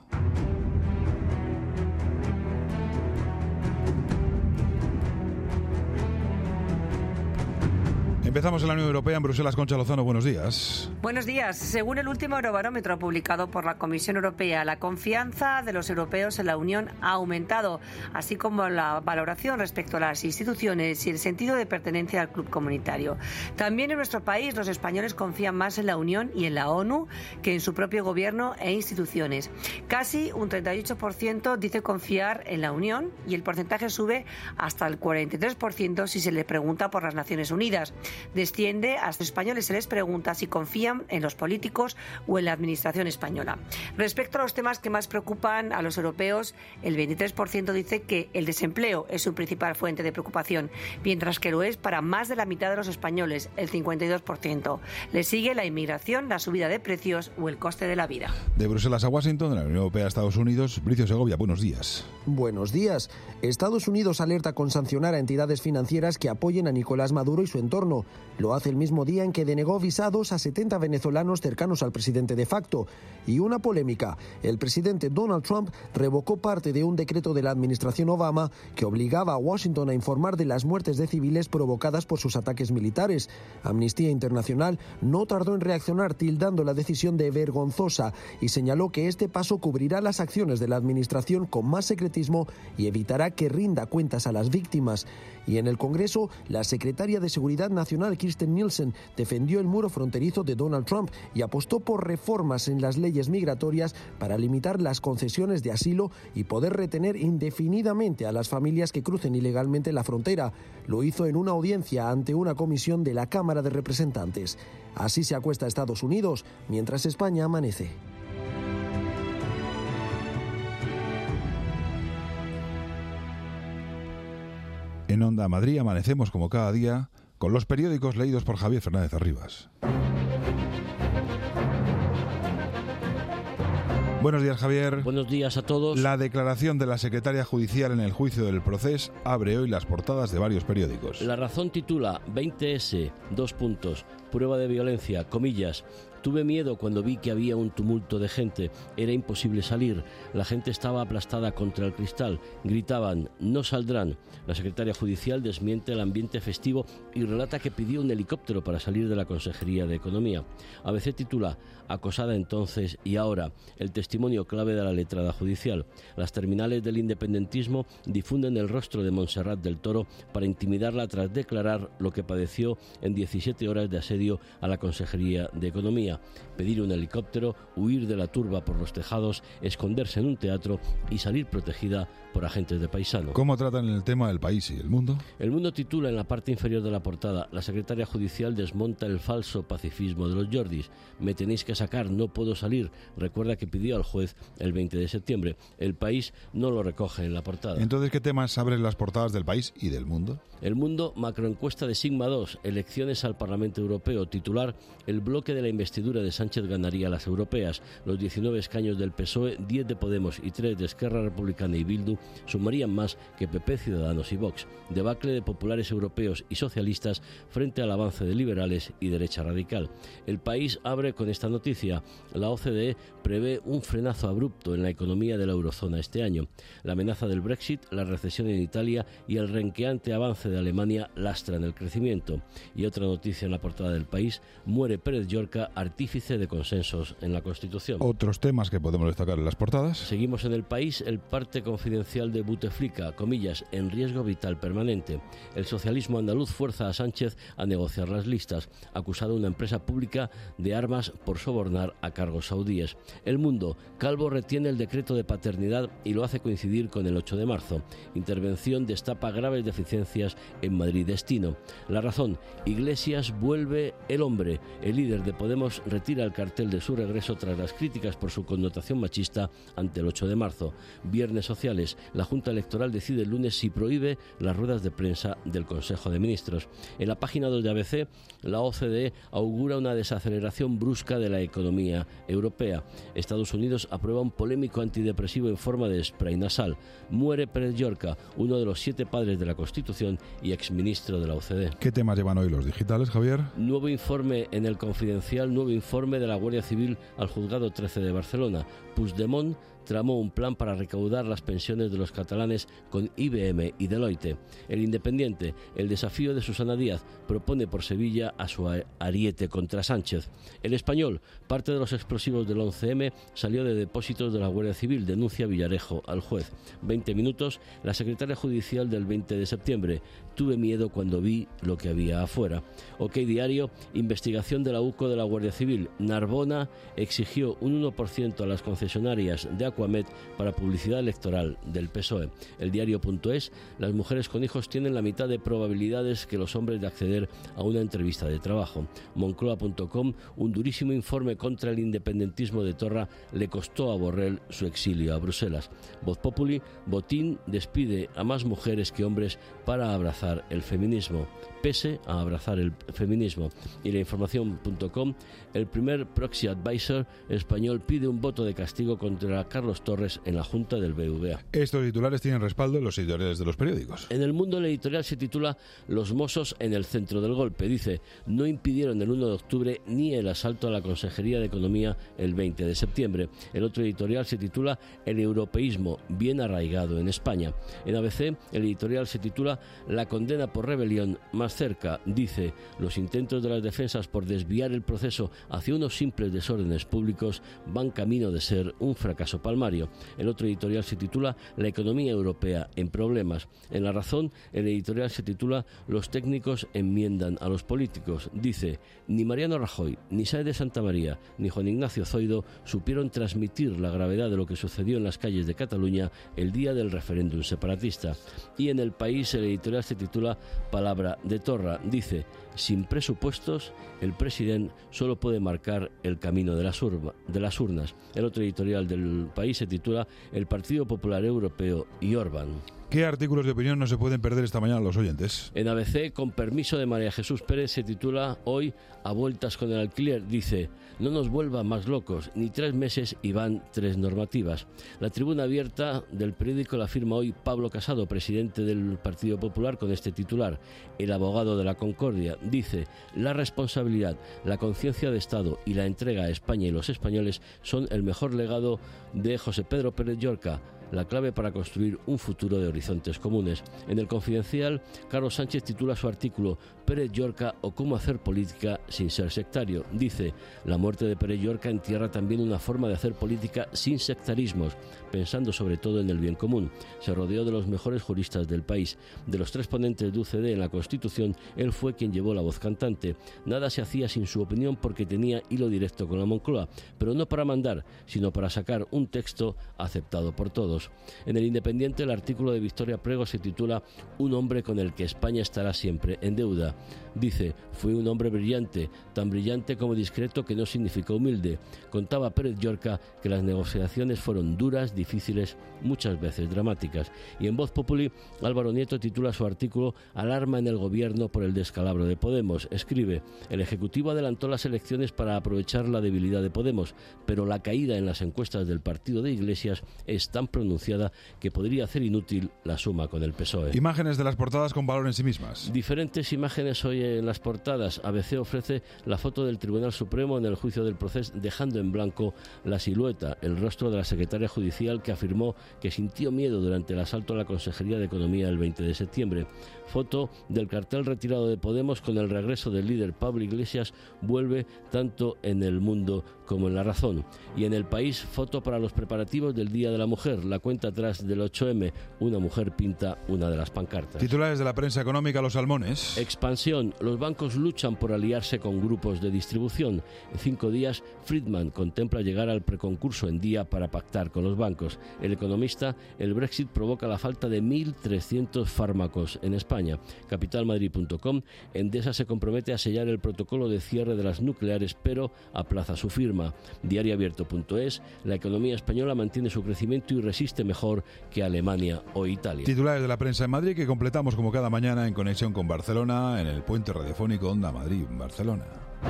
Empezamos en la Unión Europea, en Bruselas. Concha Lozano, buenos días. Buenos días. Según el último Eurobarómetro publicado por la Comisión Europea, la confianza de los europeos en la Unión ha aumentado, así como la valoración respecto a las instituciones y el sentido de pertenencia al club comunitario. También en nuestro país, los españoles confían más en la Unión y en la ONU que en su propio gobierno e instituciones. Casi un 38% dice confiar en la Unión y el porcentaje sube hasta el 43% si se le pregunta por las Naciones Unidas. Desciende a los españoles, se les pregunta si confían en los políticos o en la administración española. Respecto a los temas que más preocupan a los europeos, el 23% dice que el desempleo es su principal fuente de preocupación, mientras que lo es para más de la mitad de los españoles, el 52%. Le sigue la inmigración, la subida de precios o el coste de la vida. De Bruselas a Washington, de la Unión Europea a Estados Unidos, Bricio Segovia, buenos días. Buenos días. Estados Unidos alerta con sancionar a entidades financieras que apoyen a Nicolás Maduro y su entorno. Lo hace el mismo día en que denegó visados a 70 venezolanos cercanos al presidente de facto. Y una polémica. El presidente Donald Trump revocó parte de un decreto de la administración Obama que obligaba a Washington a informar de las muertes de civiles provocadas por sus ataques militares. Amnistía Internacional no tardó en reaccionar, tildando la decisión de vergonzosa, y señaló que este paso cubrirá las acciones de la administración con más secretismo y evitará que rinda cuentas a las víctimas. Y en el Congreso, la secretaria de Seguridad Nacional, Kirstjen Nielsen, defendió el muro fronterizo de Donald Trump y apostó por reformas en las leyes migratorias para limitar las concesiones de asilo y poder retener indefinidamente a las familias que crucen ilegalmente la frontera. Lo hizo en una audiencia ante una comisión de la Cámara de Representantes. Así se acuesta Estados Unidos, mientras España amanece. En Onda Madrid amanecemos como cada día con los periódicos leídos por Javier Fernández Arribas. Buenos días, Javier. Buenos días a todos. La declaración de la secretaria judicial en el juicio del Procés abre hoy las portadas de varios periódicos. La Razón titula 20S, prueba de violencia, comillas. Tuve miedo cuando vi que había un tumulto de gente. Era imposible salir. La gente estaba aplastada contra el cristal. Gritaban, no saldrán. La secretaria judicial desmiente el ambiente festivo y relata que pidió un helicóptero para salir de la Consejería de Economía. ABC titula, acosada entonces y ahora. El testimonio clave de la letrada judicial. Las terminales del independentismo difunden el rostro de Montserrat del Toro para intimidarla tras declarar lo que padeció en 17 horas de asedio a la Consejería de Economía. Pedir un helicóptero, huir de la turba por los tejados, esconderse en un teatro y salir protegida por agentes de Paisano. ¿Cómo tratan el tema del país y el mundo? El Mundo titula en la parte inferior de la portada, la secretaria judicial desmonta el falso pacifismo de los Jordis. Me tenéis que sacar, no puedo salir. Recuerda que pidió al juez el 20 de septiembre. El País no lo recoge en la portada. Entonces, ¿qué temas abren las portadas del País y del mundo? El Mundo, macroencuesta de Sigma 2, elecciones al Parlamento Europeo. Europeo. Titular: el bloque de la investidura de Sánchez ganaría las europeas. Los 19 escaños del PSOE, 10 de Podemos y 3 de Esquerra Republicana y Bildu sumarían más que PP, Ciudadanos y Vox. Debacle de populares europeos y socialistas frente al avance de liberales y derecha radical. El País abre con esta noticia. La OCDE prevé un frenazo abrupto en la economía de la eurozona este año. La amenaza del Brexit, la recesión en Italia y el renqueante avance de Alemania lastran el crecimiento. Y otra noticia en la portada del País: muere Pérez Llorca, artífice de consensos en la Constitución. Otros temas que podemos destacar en las portadas. Seguimos en El País. El parte confidencial de Bouteflika, comillas, en riesgo vital permanente. El socialismo andaluz fuerza a Sánchez a negociar las listas. Acusado una empresa pública de armas por sobornar a cargos saudíes. El Mundo: Calvo retiene el decreto de paternidad y lo hace coincidir con el 8 de marzo. Intervención destapa graves deficiencias en Madrid Destino. La Razón: Iglesias vuelve el hombre. El líder de Podemos retira el cartel de su regreso tras las críticas por su connotación machista ante el 8 de marzo. Viernes Sociales: la Junta Electoral decide el lunes si prohíbe las ruedas de prensa del Consejo de Ministros. En la página 2 de ABC, la OCDE augura una desaceleración brusca de la economía europea. Estados Unidos aprueba un polémico antidepresivo en forma de spray nasal. Muere Pérez Llorca, uno de los 7 padres de la Constitución y exministro de la OCDE. ¿Qué temas llevan hoy los digitales, Javier? Nuevo informe en El Confidencial, nuevo informe de la Guardia Civil al Juzgado 13 de Barcelona. Puigdemont tramó un plan para recaudar las pensiones de los catalanes con IBM y Deloitte. El Independiente: el desafío de Susana Díaz, propone por Sevilla a su ariete contra Sánchez. El Español: parte de los explosivos del 11M salió de depósitos de la Guardia Civil, denuncia Villarejo al juez. 20 minutos: la secretaria judicial del 20 de septiembre, tuve miedo cuando vi lo que había afuera. OK Diario: investigación de la UCO de la Guardia Civil. Narbona exigió un 1% a las concesionarias de Aquamed para publicidad electoral del PSOE. El Diario.es: las mujeres con hijos tienen la mitad de probabilidades que los hombres de acceder a una entrevista de trabajo. Moncloa.com: un durísimo informe contra el independentismo de Torra le costó a Borrell su exilio a Bruselas. Voz Populi: Botín despide a más mujeres que hombres para abrazar el feminismo. Pese a abrazar el feminismo. Y la Información.com: el primer proxy advisor español pide un voto de castigo contra Carlos Torres en la Junta del BVA. Estos titulares tienen respaldo en los editoriales de los periódicos. En El Mundo, el editorial se titula Los Mossos en el centro del golpe. Dice: no impidieron el 1 de octubre ni el asalto a la Consejería de Economía el 20 de septiembre. El otro editorial se titula El europeísmo bien arraigado en España. En ABC, el editorial se titula La condena por rebelión más cerca. Dice: los intentos de las defensas por desviar el proceso hacia unos simples desórdenes públicos van camino de ser un fracaso palmario. El otro editorial se titula La economía europea en problemas. En La Razón, el editorial se titula Los técnicos enmiendan a los políticos. Dice: ni Mariano Rajoy, ni Sáenz de Santamaría, ni Juan Ignacio Zoido supieron transmitir la gravedad de lo que sucedió en las calles de Cataluña el día del referéndum separatista. Y en El País, el editorial se titula Palabra de Torra. Dice: sin presupuestos, el presidente solo puede marcar el camino de las urnas. El otro editorial del País se titula El Partido Popular Europeo y Orbán. ¿Qué artículos de opinión no se pueden perder esta mañana los oyentes? En ABC, con permiso de María Jesús Pérez, se titula Hoy a vueltas con el alquiler. Dice: no nos vuelva más locos, ni 3 meses y van 3 normativas. La tribuna abierta del periódico la firma hoy Pablo Casado, presidente del Partido Popular, con este titular: el abogado de la concordia. Dice: la responsabilidad, la conciencia de Estado y la entrega a España y los españoles son el mejor legado de José Pedro Pérez Llorca, la clave para construir un futuro de horizontes comunes. En El Confidencial, Carlos Sánchez titula su artículo Pérez Llorca o cómo hacer política sin ser sectario. Dice: la muerte de Pérez Llorca entierra también una forma de hacer política sin sectarismos, pensando sobre todo en el bien común. Se rodeó de los mejores juristas del país. De los 3 ponentes de UCD en la Constitución, él fue quien llevó la voz cantante. Nada se hacía sin su opinión porque tenía hilo directo con la Moncloa, pero no para mandar, sino para sacar un texto aceptado por todos. Podemos. En El Independiente, el artículo de Victoria Prego se titula Un hombre con el que España estará siempre en deuda. Dice, fue un hombre brillante, tan brillante como discreto que no significa humilde. Contaba Pérez Llorca que las negociaciones fueron duras, difíciles, muchas veces dramáticas. Y en Voz Populi, Álvaro Nieto titula su artículo Alarma en el gobierno por el descalabro de Podemos. Escribe, el Ejecutivo adelantó las elecciones para aprovechar la debilidad de Podemos, pero la caída en las encuestas del partido de Iglesias es tan pronunciada que podría hacer inútil la suma con el PSOE. Imágenes de las portadas con valor en sí mismas. Diferentes imágenes hoy en las portadas. ABC ofrece la foto del Tribunal Supremo en el juicio del proceso, dejando en blanco la silueta, el rostro de la secretaria judicial que afirmó que sintió miedo durante el asalto a la Consejería de Economía el 20 de septiembre. Foto del cartel retirado de Podemos con el regreso del líder Pablo Iglesias, vuelve tanto en El Mundo como en La Razón. Y en El País, foto para los preparativos del Día de la Mujer, la cuenta atrás del 8M, una mujer pinta una de las pancartas. Titulares de la prensa económica, Los Salmones. Expansión, los bancos luchan por aliarse con grupos de distribución. En 5 días, Friedman contempla llegar al preconcurso en Día para pactar con los bancos. El Economista, el Brexit provoca la falta de 1.300 fármacos en España. Capitalmadrid.com, Endesa se compromete a sellar el protocolo de cierre de las nucleares, pero aplaza su firma. Diarioabierto.es, la economía española mantiene su crecimiento y resiste mejor que Alemania o Italia. Titulares de la prensa en Madrid que completamos como cada mañana en conexión con Barcelona en el puente radiofónico Onda Madrid-Barcelona.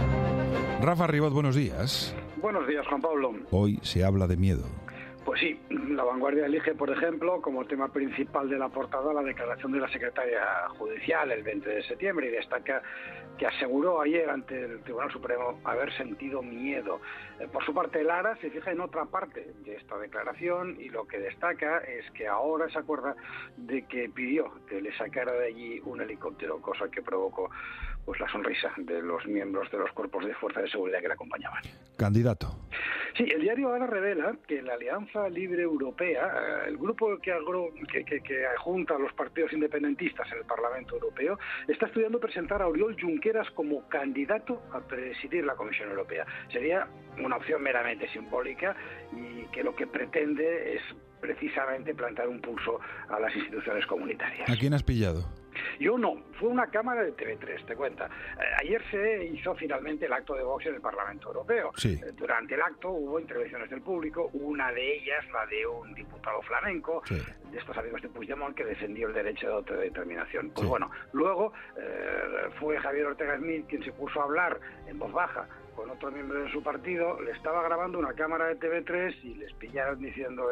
Rafa Ribot, buenos días. Buenos días, Juan Pablo. Hoy se habla de miedo. Pues sí, La Vanguardia elige, por ejemplo, como tema principal de la portada la declaración de la secretaria judicial el 20 de septiembre y destaca que aseguró ayer ante el Tribunal Supremo haber sentido miedo. Por su parte, Lara se fija en otra parte de esta declaración y lo que destaca es que ahora se acuerda de que pidió que le sacara de allí un helicóptero, cosa que provocó pues la sonrisa de los miembros de los cuerpos de fuerza de seguridad que le acompañaban. Candidato. Sí, el diario ahora revela que la Alianza Libre Europea, el grupo que junta a los partidos independentistas en el Parlamento Europeo, está estudiando presentar a Oriol Junqueras como candidato a presidir la Comisión Europea. Sería una opción meramente simbólica y que lo que pretende es precisamente plantar un pulso a las instituciones comunitarias. ¿A quién has pillado? Yo no, fue una cámara de TV3, te cuenta. Ayer se hizo finalmente el acto de Vox en el Parlamento Europeo. Sí. Durante el acto hubo intervenciones del público, una de ellas la de un diputado flamenco, sí, de estos amigos de Puigdemont, que defendió el derecho de autodeterminación. Pues sí, bueno, luego fue Javier Ortega Smith quien se puso a hablar en voz baja con otro miembro de su partido, le estaba grabando una cámara de TV3 y les pillaron diciendo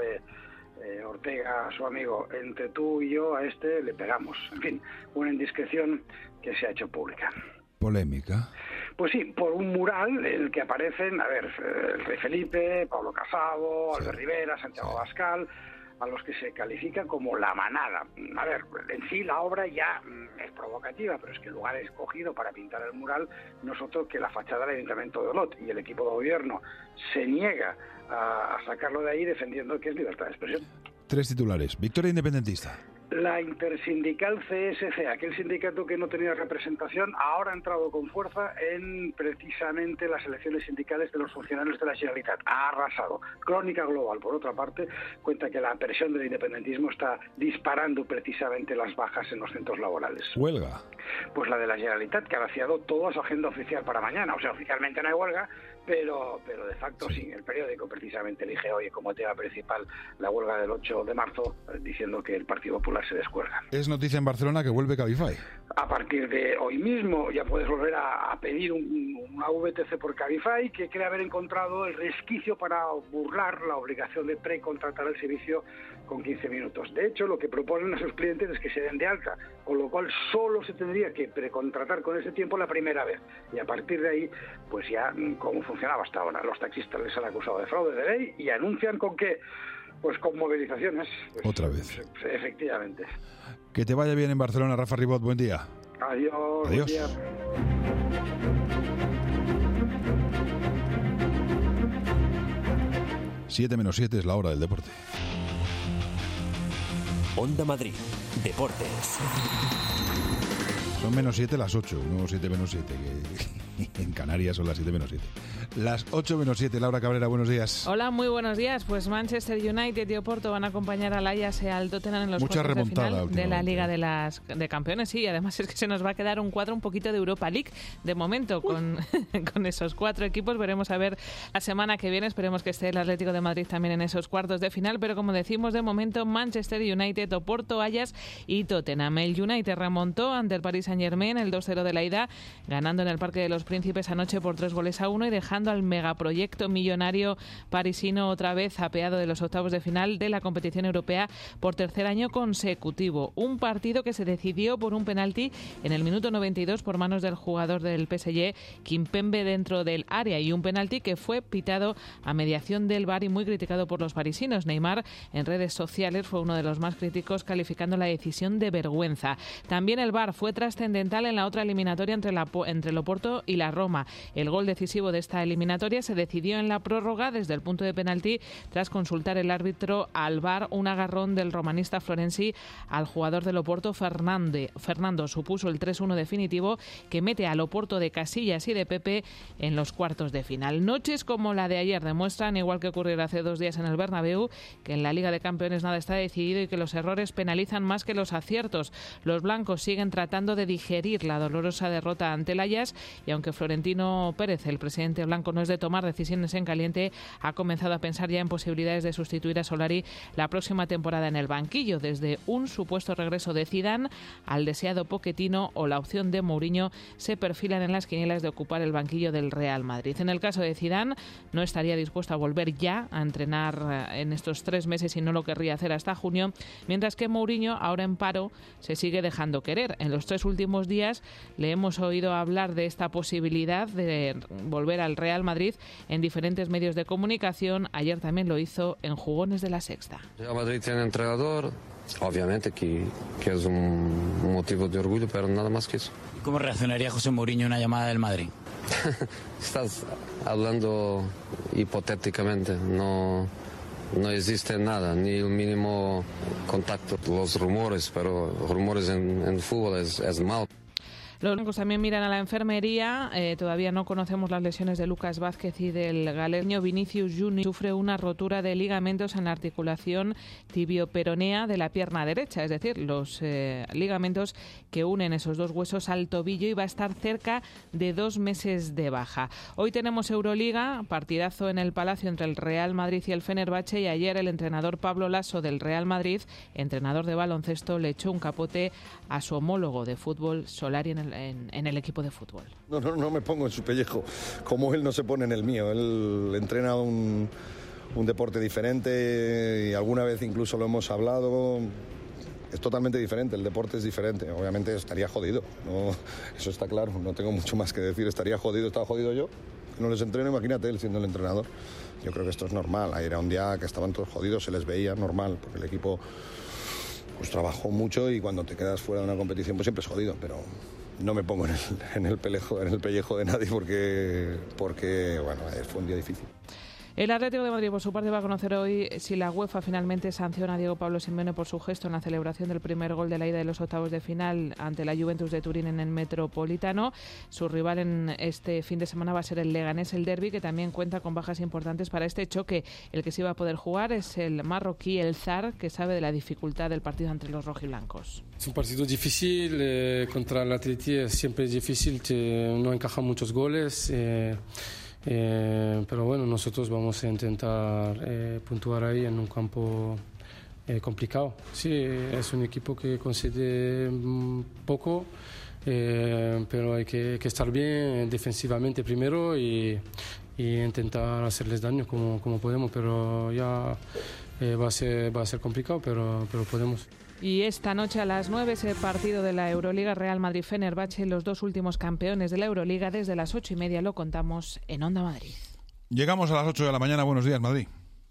Ortega, su amigo, entre tú y yo a este le pegamos. En fin, una indiscreción que se ha hecho pública. Polémica. Pues sí, por un mural en el que aparecen, el rey Felipe, Pablo Casado, Albert Rivera, Santiago Abascal, a los que se califica como la manada. A ver, en sí la obra ya es provocativa, pero es que el lugar escogido para pintar el mural no es otro que la fachada del Ayuntamiento de Olot, y el equipo de gobierno se niega a sacarlo de ahí defendiendo que es libertad de expresión. 3 titulares. Victoria independentista. La intersindical CSC, aquel sindicato que no tenía representación, ahora ha entrado con fuerza en precisamente las elecciones sindicales de los funcionarios de la Generalitat. Ha arrasado. Crónica Global, por otra parte, cuenta que la presión del independentismo está disparando precisamente las bajas en los centros laborales. Huelga. Pues la de la Generalitat, que ha vaciado toda su agenda oficial para mañana. O sea, oficialmente no hay huelga, pero de facto sí. El periódico precisamente elige hoy como tema principal la huelga del 8 de marzo, diciendo que el Partido Popular se descuelga. Es noticia en Barcelona que vuelve Cabify. A partir de hoy mismo ya puedes volver a pedir una VTC por Cabify, que cree haber encontrado el resquicio para burlar la obligación de precontratar el servicio con 15 minutos. De hecho, lo que proponen a sus clientes es que se den de alta, con lo cual solo se tendría que precontratar con ese tiempo la primera vez. Y a partir de ahí, pues ya como funcionaba hasta ahora. Los taxistas les han acusado de fraude de ley y anuncian con qué. Pues con movilizaciones. Pues, otra vez. Efectivamente. Que te vaya bien en Barcelona, Rafa Ribot. Buen día. Adiós. Adiós. Buen día. 7:07 es la hora del deporte. Onda Madrid, Deportes. Son -7 las 8, no 7 menos 7. en Canarias son las 7 menos 7. Las 8 menos 7. Laura Cabrera, buenos días. Hola, muy buenos días. Pues Manchester United y Oporto van a acompañar al Ajax y al Tottenham en los cuartos de final de la Liga de Campeones. Sí, además es que se nos va a quedar un cuadro un poquito de Europa League de momento con esos 4 equipos. Veremos a ver la semana que viene. Esperemos que esté el Atlético de Madrid también en esos cuartos de final. Pero como decimos, de momento Manchester United, Oporto, Ajax y Tottenham. El United remontó ante el Paris Saint-Germain el 2-0 de la ida, ganando en el Parque de los Príncipes anoche por 3-1 y dejando al megaproyecto millonario parisino otra vez apeado de los octavos de final de la competición europea por tercer año consecutivo. Un partido que se decidió por un penalti en el minuto 92 por manos del jugador del PSG, Kimpembe, dentro del área, y un penalti que fue pitado a mediación del VAR y muy criticado por los parisinos. Neymar en redes sociales fue uno de los más críticos, calificando la decisión de vergüenza. También el VAR fue trascendental en la otra eliminatoria entre el Oporto y la Roma. El gol decisivo de esta eliminatoria se decidió en la prórroga desde el punto de penalti tras consultar el árbitro al VAR un agarrón del romanista Florenzi al jugador del Oporto, Fernando. Supuso el 3-1 definitivo que mete al Oporto de Casillas y de Pepe en los cuartos de final. Noches como la de ayer demuestran, igual que ocurrió hace 2 días en el Bernabéu, que en la Liga de Campeones nada está decidido y que los errores penalizan más que los aciertos. Los blancos siguen tratando de digerir la dolorosa derrota ante el Ajax y aunque Florentino Pérez, el presidente blanco, no es de tomar decisiones en caliente, ha comenzado a pensar ya en posibilidades de sustituir a Solari la próxima temporada en el banquillo, desde un supuesto regreso de Zidane al deseado Pochettino o la opción de Mourinho se perfilan en las quinielas de ocupar el banquillo del Real Madrid. En el caso de Zidane, no estaría dispuesto a volver ya a entrenar en estos 3 meses y no lo querría hacer hasta junio, mientras que Mourinho, ahora en paro, se sigue dejando querer. En los 3 últimos días le hemos oído hablar de esta posibilidad de volver al Real Madrid en diferentes medios de comunicación. Ayer también lo hizo en Jugones de la Sexta. Real Madrid tiene entrenador, obviamente que es un motivo de orgullo, pero nada más que eso. ¿Cómo reaccionaría José Mourinho a una llamada del Madrid? Estás hablando hipotéticamente, no existe nada, ni el mínimo contacto. Los rumores, pero rumores en fútbol es mal. Los blancos también miran a la enfermería. Todavía no conocemos las lesiones de Lucas Vázquez y del galeño Vinicius Junior. Sufre una rotura de ligamentos en la articulación tibioperonea de la pierna derecha, es decir, los ligamentos que unen esos 2 huesos al tobillo, y va a estar cerca de 2 meses de baja. Hoy tenemos Euroliga, partidazo en el Palacio entre el Real Madrid y el Fenerbahce, y ayer el entrenador Pablo Lasso del Real Madrid, entrenador de baloncesto, le echó un capote a su homólogo de fútbol, Solari, en el equipo de fútbol. No me pongo en su pellejo, como él no se pone en el mío. Él entrena un deporte diferente y alguna vez incluso lo hemos hablado. Es totalmente diferente, el deporte es diferente. Obviamente estaría jodido, ¿no? Eso está claro, no tengo mucho más que decir. Estaría jodido, estaba jodido yo, que no les entreno, imagínate él siendo el entrenador. Yo creo que esto es normal. Ayer era un día que estaban todos jodidos, se les veía normal, porque el equipo pues trabajó mucho y cuando te quedas fuera de una competición pues siempre es jodido, pero no me pongo en el pellejo de nadie porque bueno, fue un día difícil. El Atlético de Madrid, por su parte, va a conocer hoy si la UEFA finalmente sanciona a Diego Pablo Simeone por su gesto en la celebración del primer gol de la ida de los octavos de final ante la Juventus de Turín en el Metropolitano. Su rival en este fin de semana va a ser el Leganés, el derbi, que también cuenta con bajas importantes para este choque. El que sí va a poder jugar es el marroquí, el Zar, que sabe de la dificultad del partido entre los rojiblancos. Es un partido difícil, contra el Atleti siempre es difícil, no encajan muchos goles. Pero bueno, nosotros vamos a intentar puntuar ahí en un campo complicado. Sí, es un equipo que concede poco, pero hay que estar bien defensivamente primero y intentar hacerles daño como podemos, pero ya va a ser complicado, pero podemos. Y esta noche a las 9 ese partido de la Euroliga, Real Madrid-Fenerbahce, los 2 últimos campeones de la Euroliga. Desde las 8:30 lo contamos en Onda Madrid. Llegamos a las 8 de la mañana. Buenos días, Madrid.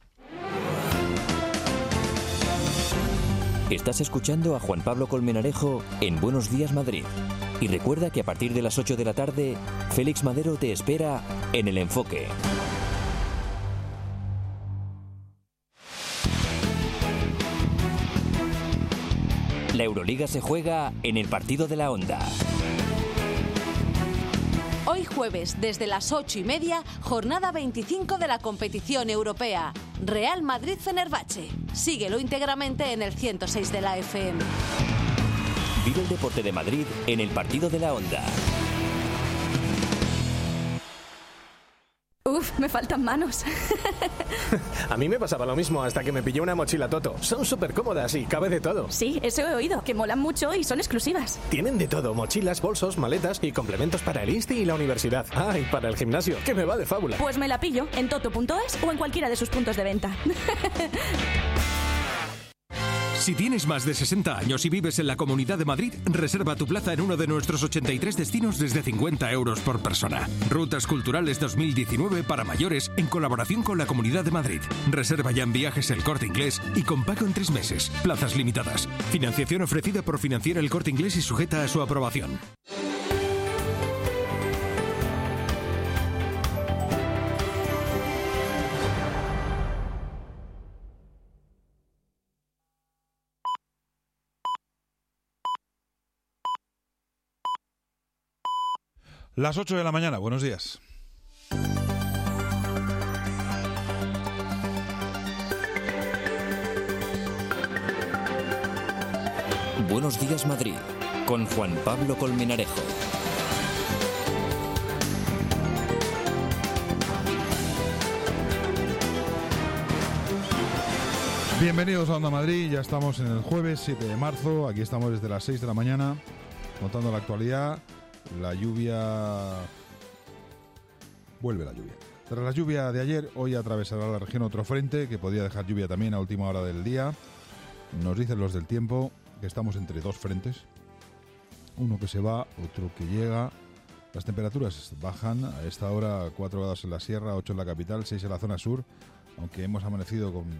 Estás escuchando a Juan Pablo Colmenarejo en Buenos Días Madrid. Y recuerda que a partir de las 8 de la tarde, Félix Madero te espera en El Enfoque. La Euroliga se juega en el partido de la Onda. Hoy jueves, desde las 8:30, jornada 25 de la competición europea. Real Madrid-Fenerbahce. Síguelo íntegramente en el 106 de la FM. Vive el deporte de Madrid en el partido de la Onda. Uf, me faltan manos. A mí me pasaba lo mismo hasta que me pillé una mochila Toto. Son súper cómodas y cabe de todo. Sí, eso he oído, que molan mucho y son exclusivas. Tienen de todo, mochilas, bolsos, maletas y complementos para el insti y la universidad. Ah, y para el gimnasio, que me va de fábula. Pues me la pillo en toto.es o en cualquiera de sus puntos de venta. Si tienes más de 60 años y vives en la Comunidad de Madrid, reserva tu plaza en uno de nuestros 83 destinos desde 50 euros por persona. Rutas Culturales 2019 para mayores en colaboración con la Comunidad de Madrid. Reserva ya en Viajes El Corte Inglés y con pago en 3 meses. Plazas limitadas. Financiación ofrecida por Financiera El Corte Inglés y sujeta a su aprobación. Las 8 de la mañana, buenos días. Buenos días Madrid, con Juan Pablo Colmenarejo. Bienvenidos a Onda Madrid, ya estamos en el jueves 7 de marzo, aquí estamos desde las 6 de la mañana, contando la actualidad. La lluvia... Vuelve la lluvia. Tras la lluvia de ayer, hoy atravesará la región otro frente que podría dejar lluvia también a última hora del día. Nos dicen los del tiempo que estamos entre dos frentes. Uno que se va, otro que llega. Las temperaturas bajan. A esta hora 4 grados en la sierra, 8 en la capital, 6 en la zona sur. Aunque hemos amanecido con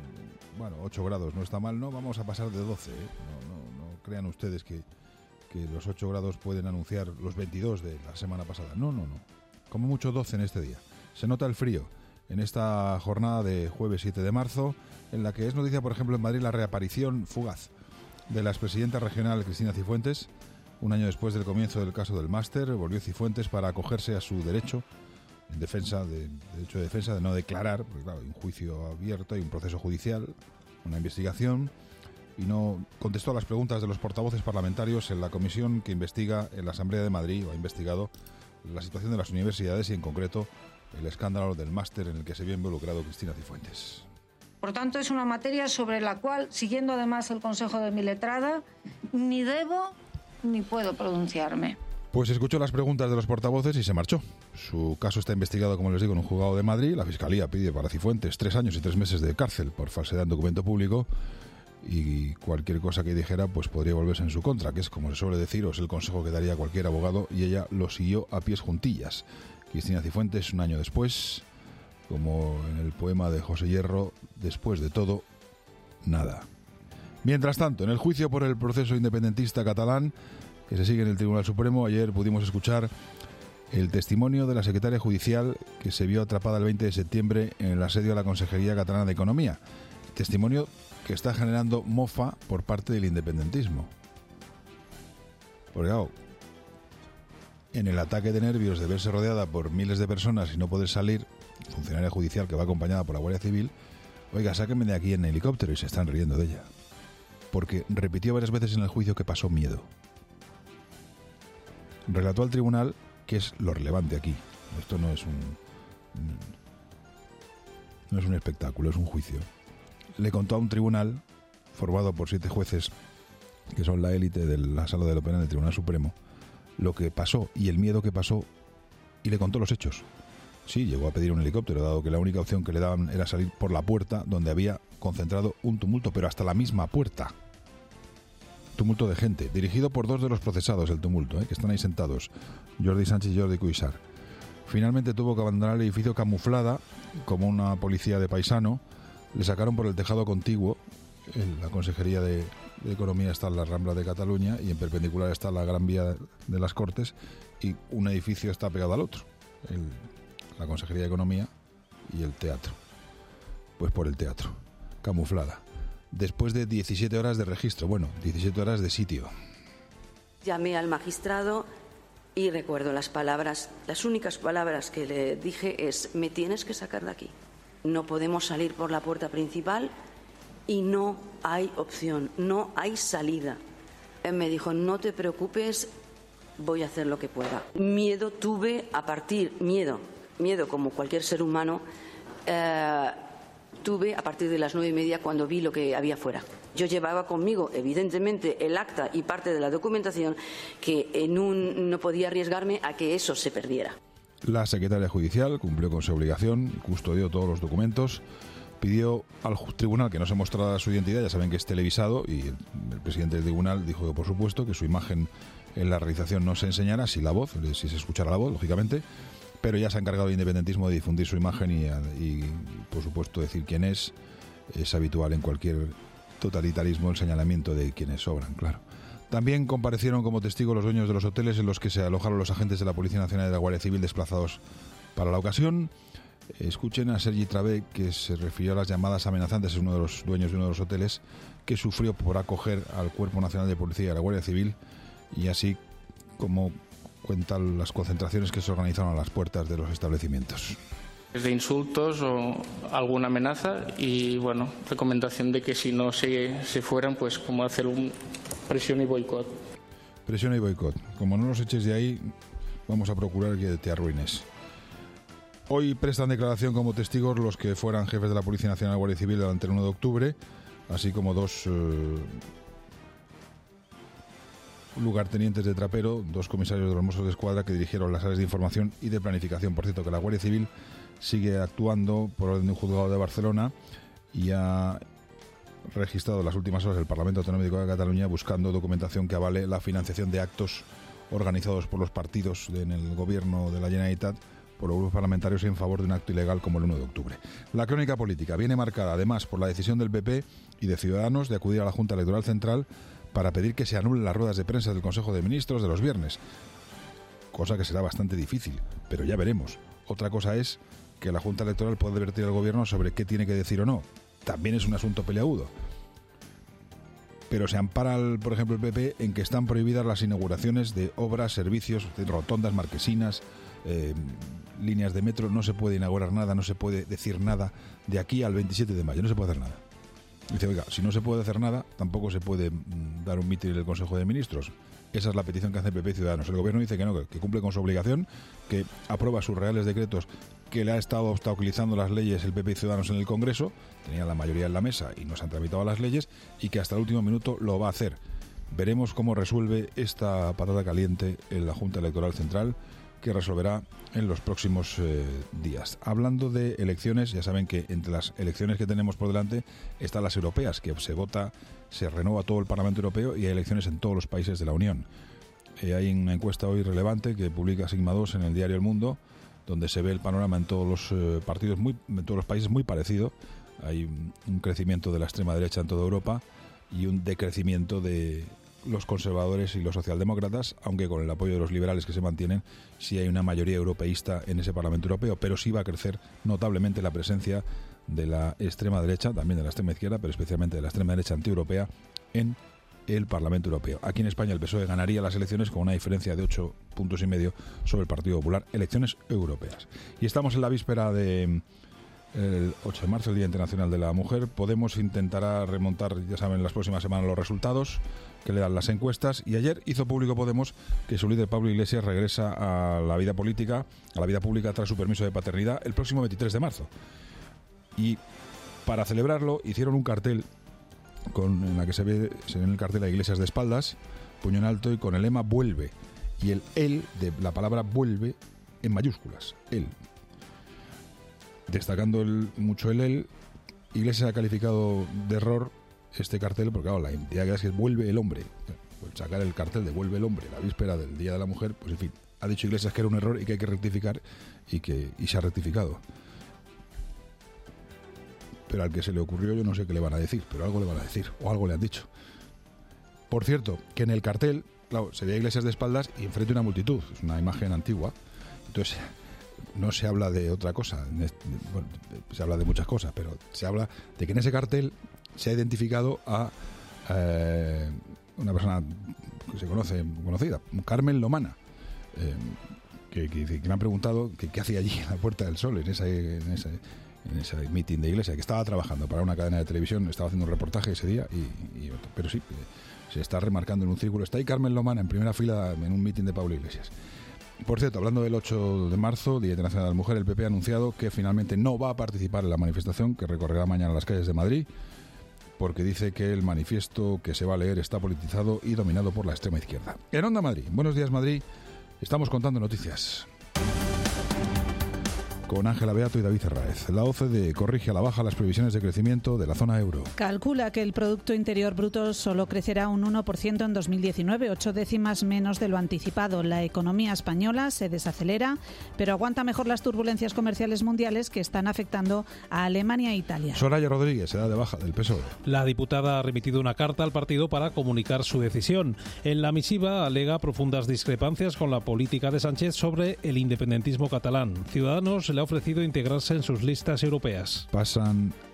8 grados. No está mal, no vamos a pasar de 12. No crean ustedes que los 8 grados pueden anunciar los 22 de la semana pasada. No. Como mucho 12 en este día. Se nota el frío en esta jornada de jueves 7 de marzo, en la que es noticia, por ejemplo, en Madrid la reaparición fugaz de la expresidenta regional Cristina Cifuentes. Un año después del comienzo del caso del máster, volvió Cifuentes para acogerse a su derecho en defensa de no declarar, porque claro, hay un juicio abierto, hay un proceso judicial, una investigación, y no contestó a las preguntas de los portavoces parlamentarios en la comisión que investiga en la Asamblea de Madrid, o ha investigado la situación de las universidades y en concreto el escándalo del máster en el que se vio involucrado Cristina Cifuentes. Por tanto, es una materia sobre la cual, siguiendo además el consejo de mi letrada, ni debo ni puedo pronunciarme. Pues escuchó las preguntas de los portavoces y se marchó. Su caso está investigado, como les digo, en un juzgado de Madrid. La Fiscalía pide para Cifuentes 3 años y 3 meses de cárcel por falsedad en documento público. Y cualquier cosa que dijera pues podría volverse en su contra, que es, como se suele decir, o es el consejo que daría cualquier abogado, y ella lo siguió a pies juntillas. Cristina Cifuentes, un año después, como en el poema de José Hierro, después de todo, nada. Mientras tanto, en el juicio por el proceso independentista catalán, que se sigue en el Tribunal Supremo, ayer pudimos escuchar el testimonio de la secretaria judicial que se vio atrapada el 20 de septiembre en el asedio a la Consejería Catalana de Economía. Testimonio que está generando mofa por parte del independentismo. Porque claro, en el ataque de nervios de verse rodeada por miles de personas y no poder salir, funcionaria judicial que va acompañada por la Guardia Civil, oiga, sáquenme de aquí en helicóptero, y se están riendo de ella. Porque repitió varias veces en el juicio que pasó miedo. Relató al tribunal, que es lo relevante aquí. Esto no es un espectáculo, es un juicio. Le contó a un tribunal formado por 7 jueces que son la élite de la sala de lo penal del Tribunal Supremo, lo que pasó y el miedo que pasó, y le contó los hechos. Sí, llegó a pedir un helicóptero, dado que la única opción que le daban era salir por la puerta donde había concentrado un tumulto, pero hasta la misma puerta. Tumulto de gente, dirigido por 2 de los procesados, el tumulto, que están ahí sentados, Jordi Sánchez y Jordi Cuixart. Finalmente tuvo que abandonar el edificio camuflada, como una policía de paisano. Le sacaron por el tejado contiguo. La Consejería de Economía está en la Rambla de Cataluña y en perpendicular está la Gran Vía de las Cortes, y un edificio está pegado al otro, la Consejería de Economía y el teatro. Pues por el teatro, camuflada. Después de 17 horas de registro, 17 horas de sitio. Llamé al magistrado Y recuerdo las únicas palabras que le dije es: me tienes que sacar de aquí. No podemos salir por la puerta principal y no hay opción, no hay salida. Él me dijo: no te preocupes, voy a hacer lo que pueda. Miedo tuve miedo como cualquier ser humano, tuve a partir de las 9:30 cuando vi lo que había fuera. Yo llevaba conmigo, evidentemente, el acta y parte de la documentación que no podía arriesgarme a que eso se perdiera. La secretaria judicial cumplió con su obligación, custodió todos los documentos, pidió al tribunal que no se mostrara su identidad, ya saben que es televisado, y el presidente del tribunal dijo que, por supuesto, que su imagen en la realización no se enseñara, si se escuchara la voz, lógicamente, pero ya se ha encargado el independentismo de difundir su imagen y por supuesto, decir quién es habitual en cualquier totalitarismo, el señalamiento de quienes sobran, claro. También comparecieron como testigos los dueños de los hoteles en los que se alojaron los agentes de la Policía Nacional y de la Guardia Civil desplazados para la ocasión. Escuchen a Sergi Travé, que se refirió a las llamadas amenazantes, es uno de los dueños de uno de los hoteles, que sufrió por acoger al Cuerpo Nacional de Policía y a la Guardia Civil, y así como cuentan las concentraciones que se organizaron a las puertas de los establecimientos. De insultos o alguna amenaza, y bueno, recomendación de que si no se fueran, pues como hacer un presión y boicot. Presión y boicot. Como no los eches de ahí, vamos a procurar que te arruines. Hoy prestan declaración como testigos los que fueran jefes de la Policía Nacional y Guardia Civil durante el 1 de octubre, así como dos lugartenientes de Trapero, dos comisarios de los Mossos de Escuadra que dirigieron las áreas de información y de planificación. Por cierto, que la Guardia Civil sigue actuando por orden de un juzgado de Barcelona y ha registrado en las últimas horas el Parlamento Autonómico de Cataluña buscando documentación que avale la financiación de actos organizados por los partidos en el gobierno de la Generalitat por los grupos parlamentarios en favor de un acto ilegal como el 1 de octubre. La crónica política viene marcada además por la decisión del PP y de Ciudadanos de acudir a la Junta Electoral Central para pedir que se anulen las ruedas de prensa del Consejo de Ministros de los viernes, cosa que será bastante difícil, pero ya veremos. Otra cosa es que la Junta Electoral pueda advertir al Gobierno sobre qué tiene que decir o no. También es un asunto peleagudo. Pero se ampara, por ejemplo, el PP en que están prohibidas las inauguraciones de obras, servicios, de rotondas, marquesinas, líneas de metro. No se puede inaugurar nada, no se puede decir nada de aquí al 27 de mayo, no se puede hacer nada. Dice, oiga, si no se puede hacer nada, tampoco se puede dar un mitin en el Consejo de Ministros. Esa es la petición que hace el PP y Ciudadanos. El Gobierno dice que no, que cumple con su obligación, que aprueba sus reales decretos, que le ha estado obstaculizando las leyes el PP y Ciudadanos en el Congreso, tenían la mayoría en la mesa y no se han tramitado las leyes, y que hasta el último minuto lo va a hacer. Veremos cómo resuelve esta patata caliente en la Junta Electoral Central, que resolverá en los próximos días. Hablando de elecciones, ya saben que entre las elecciones que tenemos por delante están las europeas, que se vota, se renueva todo el Parlamento Europeo y hay elecciones en todos los países de la Unión. Hay una encuesta hoy relevante que publica Sigma 2 en el diario El Mundo, donde se ve el panorama en todos los en todos los países muy parecido. Hay un crecimiento de la extrema derecha en toda Europa y un decrecimiento de los conservadores y los socialdemócratas, aunque con el apoyo de los liberales que se mantienen, sí hay una mayoría europeísta en ese Parlamento Europeo, pero sí va a crecer notablemente la presencia de la extrema derecha, también de la extrema izquierda, pero especialmente de la extrema derecha antieuropea en el Parlamento Europeo. Aquí en España el PSOE ganaría las elecciones con una diferencia de 8,5 puntos sobre el Partido Popular, elecciones europeas. Y estamos en la víspera de el 8 de marzo, el Día Internacional de la Mujer. Podemos intentará remontar, ya saben, las próximas semanas los resultados que le dan las encuestas, y ayer hizo público Podemos que su líder Pablo Iglesias regresa a la vida pública tras su permiso de paternidad el próximo 23 de marzo. Y para celebrarlo hicieron un cartel en la que se ve en el cartel a Iglesias de espaldas, puño en alto y con el lema "vuelve", y el "él" de la palabra "vuelve" en mayúsculas, él. Destacando mucho el él, Iglesias ha calificado de error este cartel, porque claro, la identidad que es que "vuelve el hombre". Pues sacar el cartel de "vuelve el hombre" la víspera del Día de la Mujer, pues en fin, ha dicho Iglesias que era un error y que hay que rectificar, y se ha rectificado. Pero al que se le ocurrió, yo no sé qué le van a decir, pero algo le van a decir, o algo le han dicho. Por cierto, que en el cartel, claro, se ve a Iglesias de espaldas y enfrente una multitud, es una imagen antigua, entonces no se habla de otra cosa, bueno, se habla de muchas cosas, pero se habla de que en ese cartel se ha identificado a una persona que se conoce, conocida, Carmen Lomana, que le han preguntado qué hacía allí en la Puerta del Sol, en ese meeting de iglesia, que estaba trabajando para una cadena de televisión, estaba haciendo un reportaje ese día, pero sí, se está remarcando en un círculo. Está ahí Carmen Lomana en primera fila en un meeting de Pablo Iglesias. Por cierto, hablando del 8 de marzo, Día Internacional de la Mujer, el PP ha anunciado que finalmente no va a participar en la manifestación que recorrerá mañana las calles de Madrid, porque dice que el manifiesto que se va a leer está politizado y dominado por la extrema izquierda. En Onda Madrid, Buenos Días Madrid, estamos contando noticias con Ángela Beato y David Herráez. La OCDE corrige a la baja las previsiones de crecimiento de la zona euro. Calcula que el Producto Interior Bruto solo crecerá un 1% en 2019, 8 décimas menos de lo anticipado. La economía española se desacelera, pero aguanta mejor las turbulencias comerciales mundiales que están afectando a Alemania e Italia. Soraya Rodríguez se da de baja del PSOE. La diputada ha remitido una carta al partido para comunicar su decisión. En la misiva alega profundas discrepancias con la política de Sánchez sobre el independentismo catalán. Ciudadanos le ha ofrecido integrarse en sus listas europeas. Pasa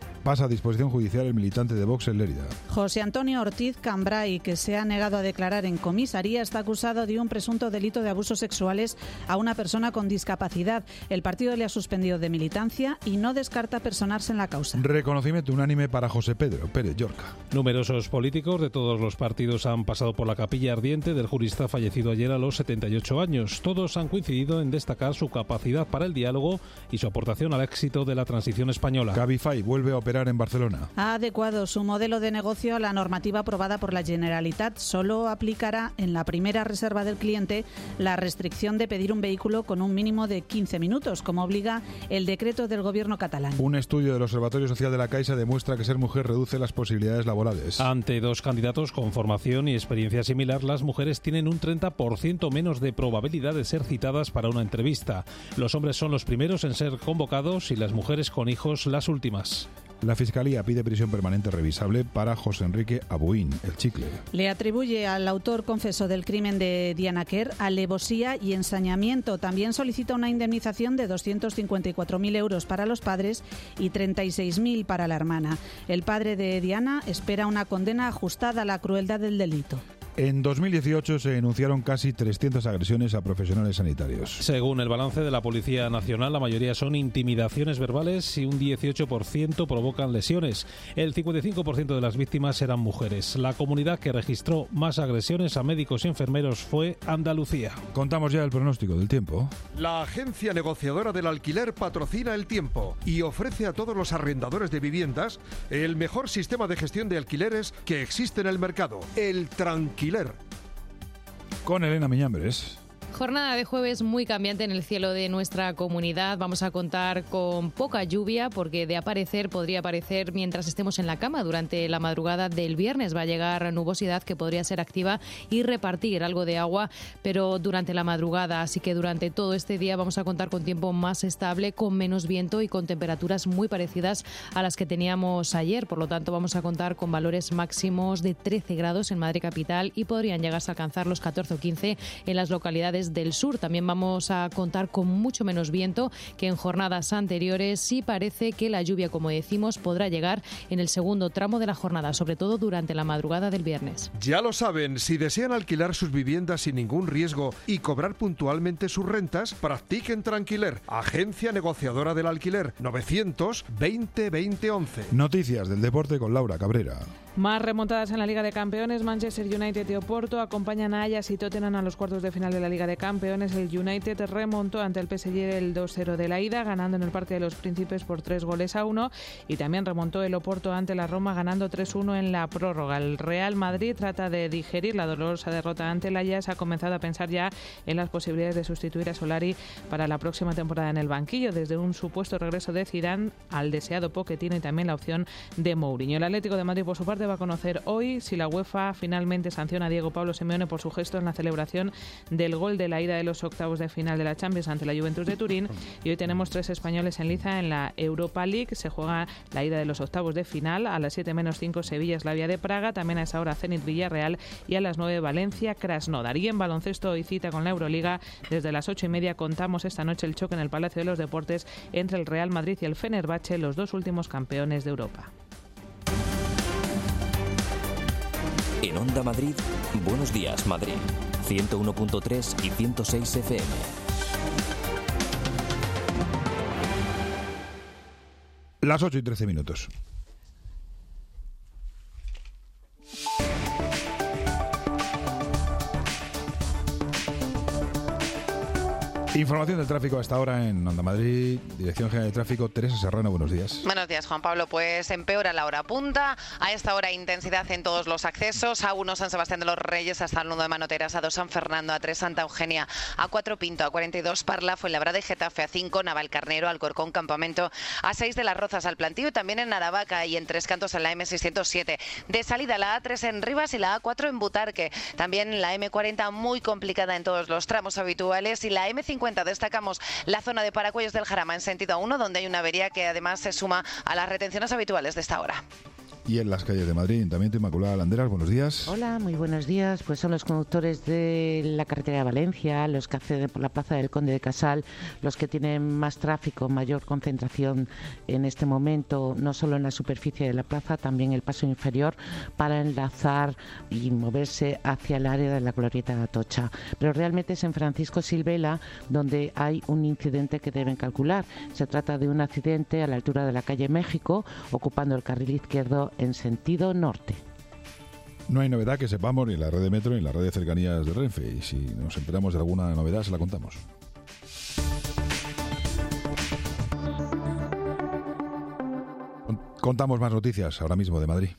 a disposición judicial el militante de Vox en Lérida. José Antonio Ortiz Cambray, que se ha negado a declarar en comisaría, está acusado de un presunto delito de abusos sexuales a una persona con discapacidad. El partido le ha suspendido de militancia y no descarta personarse en la causa. Reconocimiento unánime para José Pedro Pérez Llorca. Numerosos políticos de todos los partidos han pasado por la capilla ardiente del jurista fallecido ayer a los 78 años. Todos han coincidido en destacar su capacidad para el diálogo y su aportación al éxito de la transición española. Cabify vuelve a operar en Barcelona. Ha adecuado su modelo de negocio a la normativa aprobada por la Generalitat. Solo aplicará en la primera reserva del cliente la restricción de pedir un vehículo con un mínimo de 15 minutos, como obliga el decreto del gobierno catalán. Un estudio del Observatorio Social de la Caixa demuestra que ser mujer reduce las posibilidades laborales. Ante dos candidatos con formación y experiencia similar, las mujeres tienen un 30% menos de probabilidad de ser citadas para una entrevista. Los hombres son los primeros en ser convocados y las mujeres con hijos las últimas. La Fiscalía pide prisión permanente revisable para José Enrique Abuín, el Chicle. Le atribuye al autor confeso del crimen de Diana Quer alevosía y ensañamiento. También solicita una indemnización de 254.000 euros para los padres y 36.000 para la hermana. El padre de Diana espera una condena ajustada a la crueldad del delito. En 2018 se denunciaron casi 300 agresiones a profesionales sanitarios. Según el balance de la Policía Nacional, la mayoría son intimidaciones verbales y un 18% provocan lesiones. El 55% de las víctimas eran mujeres. La comunidad que registró más agresiones a médicos y enfermeros fue Andalucía. Contamos ya el pronóstico del tiempo. La agencia negociadora del alquiler patrocina el tiempo y ofrece a todos los arrendadores de viviendas el mejor sistema de gestión de alquileres que existe en el mercado, el Tranquiler. Con Elena Miñambres. Jornada de jueves muy cambiante en el cielo de nuestra comunidad. Vamos a contar con poca lluvia porque podría aparecer mientras estemos en la cama. Durante la madrugada del viernes va a llegar nubosidad que podría ser activa y repartir algo de agua, pero durante la madrugada. Así que durante todo este día vamos a contar con tiempo más estable, con menos viento y con temperaturas muy parecidas a las que teníamos ayer. Por lo tanto, vamos a contar con valores máximos de 13 grados en Madrid capital y podrían llegarse a alcanzar los 14 o 15 en las localidades del sur. También vamos a contar con mucho menos viento que en jornadas anteriores y parece que la lluvia, como decimos, podrá llegar en el segundo tramo de la jornada, sobre todo durante la madrugada del viernes. Ya lo saben, si desean alquilar sus viviendas sin ningún riesgo y cobrar puntualmente sus rentas, practiquen Tranquiler, agencia negociadora del alquiler, 920 2011. Noticias del deporte con Laura Cabrera. Más remontadas en la Liga de Campeones. Manchester United y Oporto acompañan a Ajax y Tottenham a los cuartos de final de la Liga de Campeones. El United remontó ante el PSG el 2-0 de la ida, ganando en el Parque de los Príncipes por 3-1, y también remontó el Oporto ante la Roma, ganando 3-1 en la prórroga. El Real Madrid trata de digerir la dolorosa derrota ante el Ajax. Ha comenzado a pensar ya en las posibilidades de sustituir a Solari para la próxima temporada en el banquillo, desde un supuesto regreso de Zidane al deseado Pochettino y también la opción de Mourinho. El Atlético de Madrid, por su parte, va a conocer hoy si la UEFA finalmente sanciona a Diego Pablo Simeone por su gesto en la celebración del gol de la ida de los octavos de final de la Champions ante la Juventus de Turín. Y hoy tenemos 3 españoles en liza en la Europa League. Se juega la ida de los octavos de final a las 7 menos 5 Sevilla Slavia de Praga, también a esa hora Zenit Villarreal y a las 9 Valencia Krasnodar. Y en baloncesto hoy cita con la Euroliga. Desde las 8:30 contamos esta noche el choque en el Palacio de los Deportes entre el Real Madrid y el Fenerbahce, los dos últimos campeones de Europa. En Onda Madrid, Buenos Días Madrid. 101.3 y 106 FM. Las 8:13. Información del tráfico hasta ahora en Onda Madrid. Dirección General de Tráfico, Teresa Serrano, buenos días. Buenos días, Juan Pablo. Pues empeora la hora punta. A esta hora intensidad en todos los accesos. A1 San Sebastián de los Reyes hasta el nudo de Manoteras, A2 San Fernando, A3 Santa Eugenia, A4 Pinto, A42 Parla, Fuenlabrada y Getafe, A5 Navalcarnero, Alcorcón, Campamento, A6 de Las Rozas al Plantío y también en Aravaca y en Tres Cantos en la M607. De salida la A3 en Rivas y la A4 en Butarque. También la M40 muy complicada en todos los tramos habituales y la M50 destacamos la zona de Paracuellos del Jarama en sentido A1, donde hay una avería que además se suma a las retenciones habituales de esta hora. Y en las calles de Madrid, Ayuntamiento, Inmaculada Landeras, buenos días. Hola, muy buenos días. Pues son los conductores de la carretera de Valencia, los que acceden por la plaza del Conde de Casal, los que tienen más tráfico, mayor concentración en este momento, no solo en la superficie de la plaza, también el paso inferior para enlazar y moverse hacia el área de la Glorieta de Atocha. Pero realmente es en Francisco Silvela donde hay un incidente que deben calcular. Se trata de un accidente a la altura de la calle México, ocupando el carril izquierdo en sentido norte. No hay novedad que sepamos ni en la red de metro ni en la red de cercanías de Renfe, y si nos enteramos de alguna novedad se la contamos. Contamos más noticias ahora mismo de Madrid.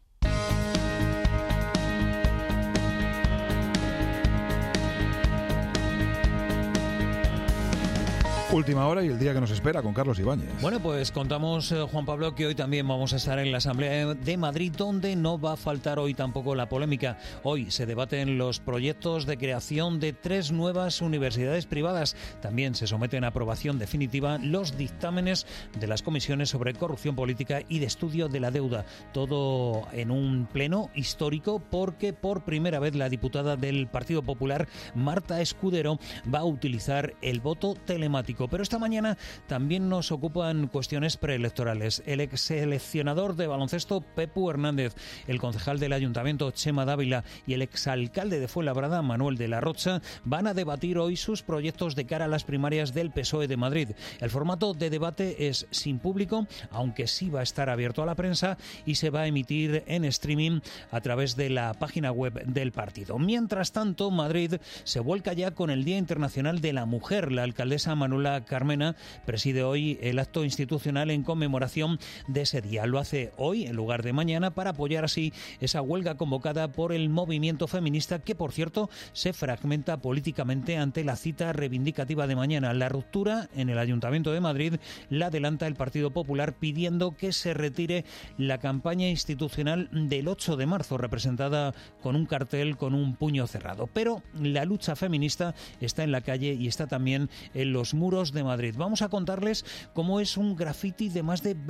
Última hora y el día que nos espera con Carlos Ibáñez. Bueno, pues contamos, Juan Pablo, que hoy también vamos a estar en la Asamblea de Madrid, donde no va a faltar hoy tampoco la polémica. Hoy se debaten los proyectos de creación de 3 nuevas universidades privadas. También se someten a aprobación definitiva los dictámenes de las comisiones sobre corrupción política y de estudio de la deuda. Todo en un pleno histórico porque por primera vez la diputada del Partido Popular, Marta Escudero, va a utilizar el voto telemático. Pero esta mañana también nos ocupan cuestiones preelectorales. El exseleccionador de baloncesto, Pepu Hernández, el concejal del Ayuntamiento, Chema Dávila, y el exalcalde de Fuenlabrada, Manuel de la Rocha, van a debatir hoy sus proyectos de cara a las primarias del PSOE de Madrid. El formato de debate es sin público, aunque sí va a estar abierto a la prensa y se va a emitir en streaming a través de la página web del partido. Mientras tanto, Madrid se vuelca ya con el Día Internacional de la Mujer. La alcaldesa Manuela Carmena preside hoy el acto institucional en conmemoración de ese día. Lo hace hoy en lugar de mañana para apoyar así esa huelga convocada por el movimiento feminista que, por cierto, se fragmenta políticamente ante la cita reivindicativa de mañana. La ruptura en el Ayuntamiento de Madrid la adelanta el Partido Popular pidiendo que se retire la campaña institucional del 8 de marzo, representada con un cartel con un puño cerrado. Pero la lucha feminista está en la calle y está también en los muros de Madrid. Vamos a contarles cómo es un graffiti de más de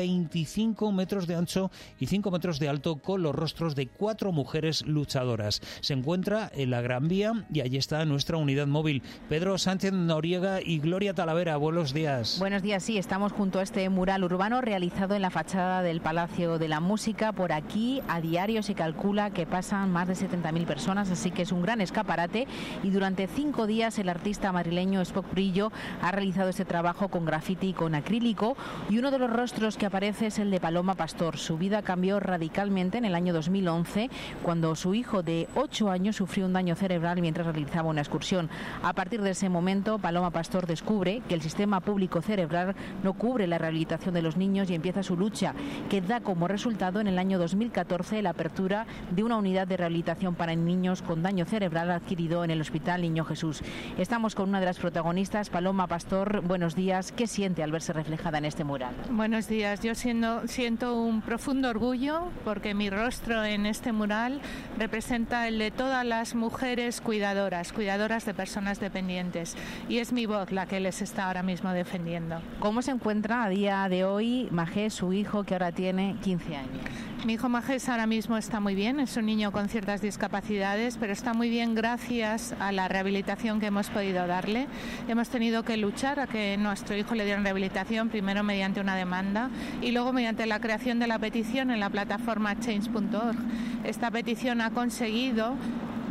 25 metros de ancho y 5 metros de alto con los rostros de 4 mujeres luchadoras. Se encuentra en la Gran Vía y allí está nuestra unidad móvil. Pedro Sánchez Noriega y Gloria Talavera, buenos días. Buenos días, sí, estamos junto a este mural urbano realizado en la fachada del Palacio de la Música. Por aquí a diario se calcula que pasan más de 70.000 personas, así que es un gran escaparate y durante 5 días el artista madrileño Spock Brillo ha realizado este trabajo con grafiti y con acrílico y uno de los rostros que aparece es el de Paloma Pastor. Su vida cambió radicalmente en el año 2011 cuando su hijo de 8 años sufrió un daño cerebral mientras realizaba una excursión. A partir de ese momento, Paloma Pastor descubre que el sistema público cerebral no cubre la rehabilitación de los niños y empieza su lucha, que da como resultado en el año 2014 la apertura de una unidad de rehabilitación para niños con daño cerebral adquirido en el Hospital Niño Jesús. Estamos con una de las protagonistas, Paloma Pastor. Buenos días. ¿Qué siente al verse reflejada en este mural? Buenos días. Yo siento un profundo orgullo porque mi rostro en este mural representa el de todas las mujeres cuidadoras de personas dependientes y es mi voz la que les está ahora mismo defendiendo. ¿Cómo se encuentra a día de hoy Majés, su hijo, que ahora tiene 15 años? Mi hijo Majés ahora mismo está muy bien, es un niño con ciertas discapacidades, pero está muy bien gracias a la rehabilitación que hemos podido darle. Hemos tenido que luchar a que nuestro hijo le dieran rehabilitación, primero mediante una demanda y luego mediante la creación de la petición en la plataforma change.org. Esta petición ha conseguido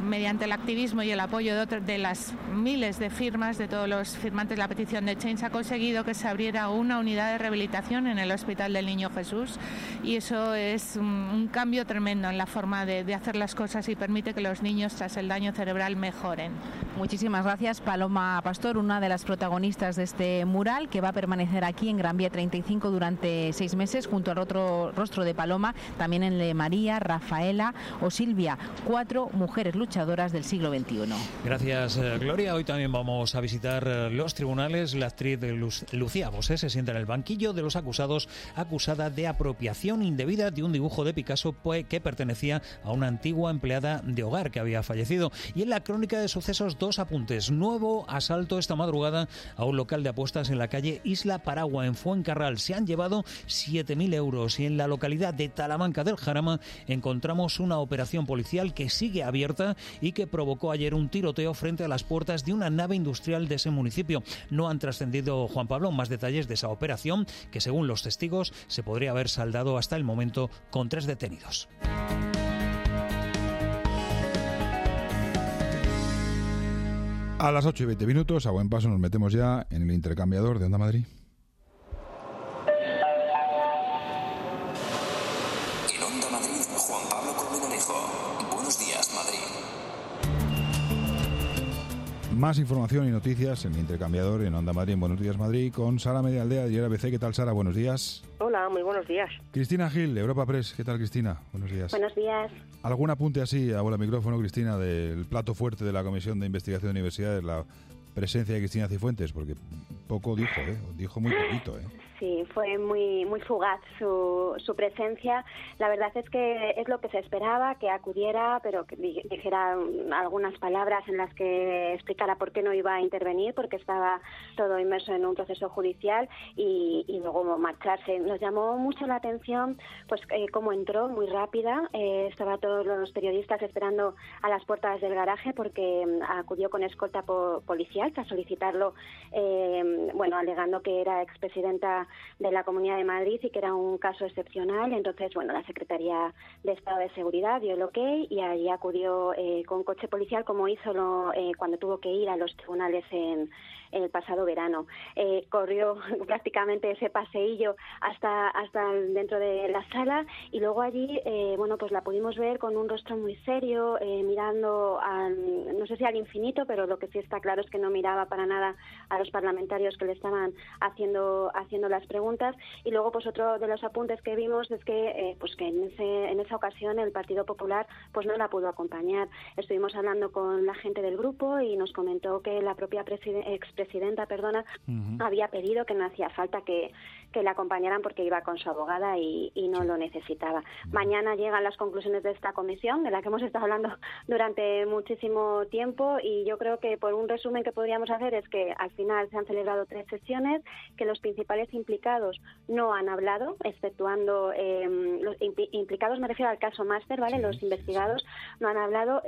mediante el activismo y el apoyo de las miles de firmas de todos los firmantes de la petición de Change, ha conseguido que se abriera una unidad de rehabilitación en el Hospital del Niño Jesús, y eso es un cambio tremendo en la forma de hacer las cosas y permite que los niños tras el daño cerebral mejoren. Muchísimas gracias, Paloma Pastor, una de las protagonistas de este mural que va a permanecer aquí en Gran Vía 35 durante 6 meses junto al otro rostro de Paloma, también el de María, Rafaela o Silvia, 4 mujeres luchadoras del siglo XXI. Gracias, Gloria. Hoy también vamos a visitar los tribunales. La actriz Lucía Bosé se sienta en el banquillo de los acusados, acusada de apropiación indebida de un dibujo de Picasso que pertenecía a una antigua empleada de hogar que había fallecido. Y en la crónica de sucesos, 2 apuntes. Nuevo asalto esta madrugada a un local de apuestas en la calle Isla Paragua, en Fuencarral. Se han llevado 7.000 euros. Y en la localidad de Talamanca del Jarama encontramos una operación policial que sigue abierta y que provocó ayer un tiroteo frente a las puertas de una nave industrial de ese municipio. No han trascendido, Juan Pablo, más detalles de esa operación, que según los testigos se podría haber saldado hasta el momento con 3 detenidos. A las 8:20, a buen paso nos metemos ya en el intercambiador de Onda Madrid. En Onda Madrid, Juan Pablo Colmenarejo. Buenos días, Madrid. Más información y noticias en el intercambiador en Onda Madrid, en Buenos Días Madrid, con Sara Medialdea de ABC. ¿Qué tal, Sara? Buenos días. Hola, muy buenos días. Cristina Gil, de Europa Press. ¿Qué tal, Cristina? Buenos días. Buenos días. ¿Algún apunte así, a bola micrófono, Cristina, del plato fuerte de la Comisión de Investigación de Universidades, la presencia de Cristina Cifuentes? Porque poco dijo, dijo muy poquito, Sí, fue muy fugaz su presencia. La verdad es que es lo que se esperaba, que acudiera, pero que dijera algunas palabras en las que explicara por qué no iba a intervenir, porque estaba todo inmerso en un proceso judicial, y luego marcharse. Nos llamó mucho la atención pues cómo entró, muy rápida. Estaba todos los periodistas esperando a las puertas del garaje porque acudió con escolta policial para solicitarlo, alegando que era expresidenta de la Comunidad de Madrid y que era un caso excepcional. Entonces, la Secretaría de Estado de Seguridad dio el ok y allí acudió con coche policial, como hizo cuando tuvo que ir a los tribunales en el pasado verano. Corrió prácticamente ese paseillo hasta dentro de la sala, y luego allí pues la pudimos ver con un rostro muy serio, mirando no sé si al infinito, pero lo que sí está claro es que no miraba para nada a los parlamentarios que le estaban haciendo las preguntas. Y luego pues otro de los apuntes que vimos es que en esa ocasión el Partido Popular pues no la pudo acompañar. Estuvimos hablando con la gente del grupo y nos comentó que la propia expresidenta había pedido que no hacía falta que la acompañaran porque iba con su abogada y no lo necesitaba. Mañana llegan las conclusiones de esta comisión, de la que hemos estado hablando durante muchísimo tiempo, y yo creo que por un resumen que podríamos hacer es que al final se han celebrado 3 sesiones, que los principales implicados no han hablado, exceptuando los implicados, me refiero al caso Máster, ¿vale? Los investigados no han hablado.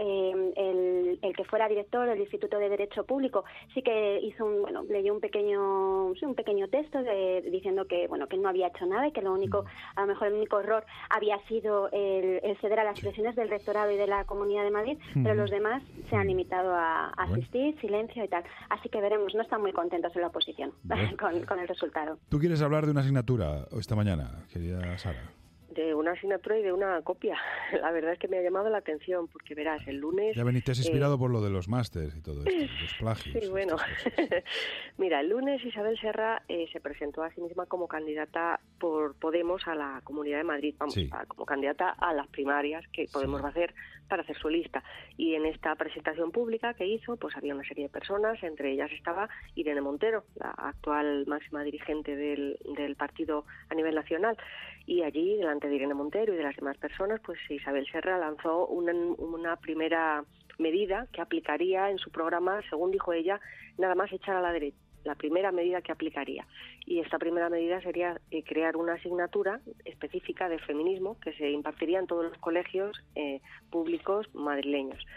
El que fuera director del Instituto de Derecho Público sí que hizo leyó un pequeño texto diciendo que no había hecho nada y que a lo mejor el único error había sido el ceder a las presiones del rectorado y de la Comunidad de Madrid, pero los demás se han limitado a asistir, silencio y tal. Así que veremos, no están muy contentos en la oposición con el resultado. ¿Tú quieres hablar de una asignatura esta mañana, querida Sara? De una asignatura y de una copia. La verdad es que me ha llamado la atención, porque verás, el lunes... Ya te has inspirado por lo de los másters y todo esto, los plagios. Sí, bueno. Mira, el lunes Isabel Serra se presentó a sí misma como candidata por Podemos a la Comunidad de Madrid, como candidata a las primarias que Podemos va a hacer para hacer su lista. Y en esta presentación pública que hizo, pues había una serie de personas, entre ellas estaba Irene Montero, la actual máxima dirigente del partido a nivel nacional. Y allí, delante de Irene Montero y de las demás personas, pues Isabel Serra lanzó una primera medida que aplicaría en su programa, según dijo ella, nada más echar a la derecha. La primera medida que aplicaría. Y esta primera medida sería crear una asignatura específica de feminismo que se impartiría en todos los colegios públicos madrileños.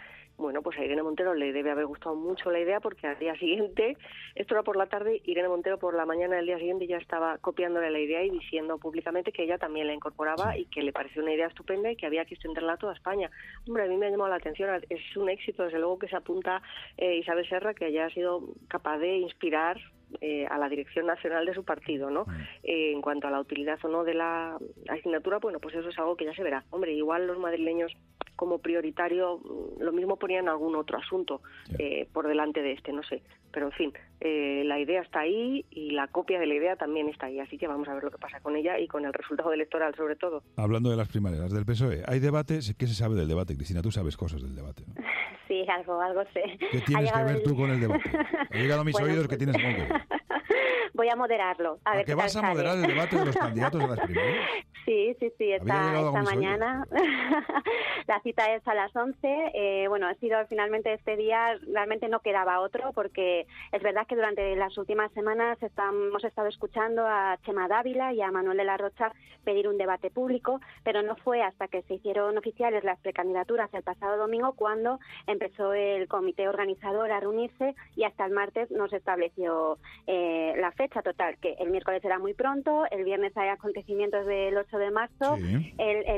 Bueno, pues a Irene Montero le debe haber gustado mucho la idea, porque al día siguiente, esto era por la tarde, Irene Montero por la mañana del día siguiente ya estaba copiándole la idea y diciendo públicamente que ella también la incorporaba y que le pareció una idea estupenda y que había que extenderla a toda España. Hombre, a mí me ha llamado la atención, es un éxito desde luego que se apunta Isabel Serra, que haya sido capaz de inspirar a la dirección nacional de su partido, ¿no? En cuanto a la utilidad o no de la asignatura, bueno, pues eso es algo que ya se verá. Hombre, igual los madrileños como prioritario lo mismo ponían algún otro asunto por delante de este, no sé. Pero en fin, la idea está ahí y la copia de la idea también está ahí, así que vamos a ver lo que pasa con ella y con el resultado electoral sobre todo. Hablando de las primarias del PSOE, ¿hay debate? ¿Qué se sabe del debate, Cristina? Tú sabes cosas del debate, ¿no? Sí, algo sé. ¿Qué tienes que ver tú con el debate? Ha llegado a mis oídos que tienes algo que ver. Voy a moderarlo. A ver qué vas a moderar el debate de los candidatos a las primarias? Sí, esta mañana. La cita es a las 11. Bueno, ha sido finalmente este día, realmente no quedaba otro, porque es verdad que durante las últimas semanas hemos estado escuchando a Chema Dávila y a Manuel de la Rocha pedir un debate público, pero no fue hasta que se hicieron oficiales las precandidaturas el pasado domingo cuando empezó el comité organizador a reunirse y hasta el martes no se estableció la fecha. Total, que el miércoles será muy pronto, el viernes hay acontecimientos del 8 de marzo, sí.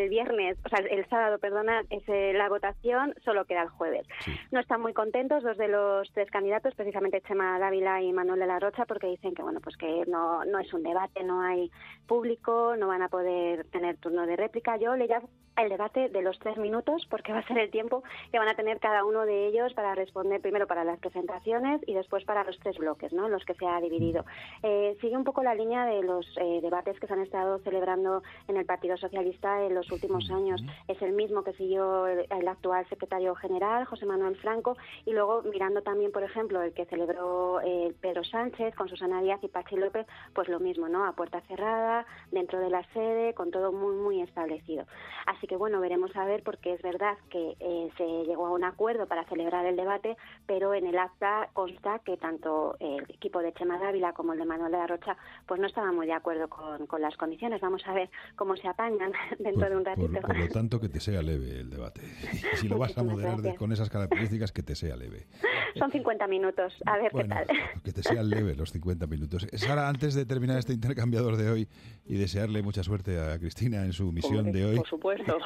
El sábado, es la votación, solo queda el jueves. Sí. No están muy contentos dos de los tres candidatos, precisamente Chema Dávila y Manuel de la Rocha, porque dicen que pues que no es un debate, no hay público, no van a poder tener turno de réplica. Yo le llamo el debate de los 3 minutos, porque va a ser el tiempo que van a tener cada uno de ellos para responder, primero para las presentaciones y después para los 3 bloques, ¿no?, en los que se ha dividido. Sigue un poco la línea de los debates que se han estado celebrando en el Partido Socialista en los últimos años. Es el mismo que siguió el actual secretario general, José Manuel Franco, y luego mirando también, por ejemplo, el que celebró Pedro Sánchez con Susana Díaz y Pachi López, pues lo mismo, ¿no?, a puerta cerrada, dentro de la sede, con todo muy, muy establecido. Así que bueno, veremos a ver, porque es verdad que se llegó a un acuerdo para celebrar el debate, pero en el acta consta que tanto el equipo de Chema Dávila como el de Manuel de la Rocha pues no estaban muy de acuerdo con las condiciones. Vamos a ver cómo se apañan dentro de un ratito. Por lo tanto, que te sea leve el debate. Y si lo vas a moderar con esas características, que te sea leve. Son 50 minutos, a ver qué tal. Que te sean leves los 50 minutos. Sara, antes de terminar este intercambiador de hoy y desearle mucha suerte a Cristina en su misión de hoy. Por supuesto.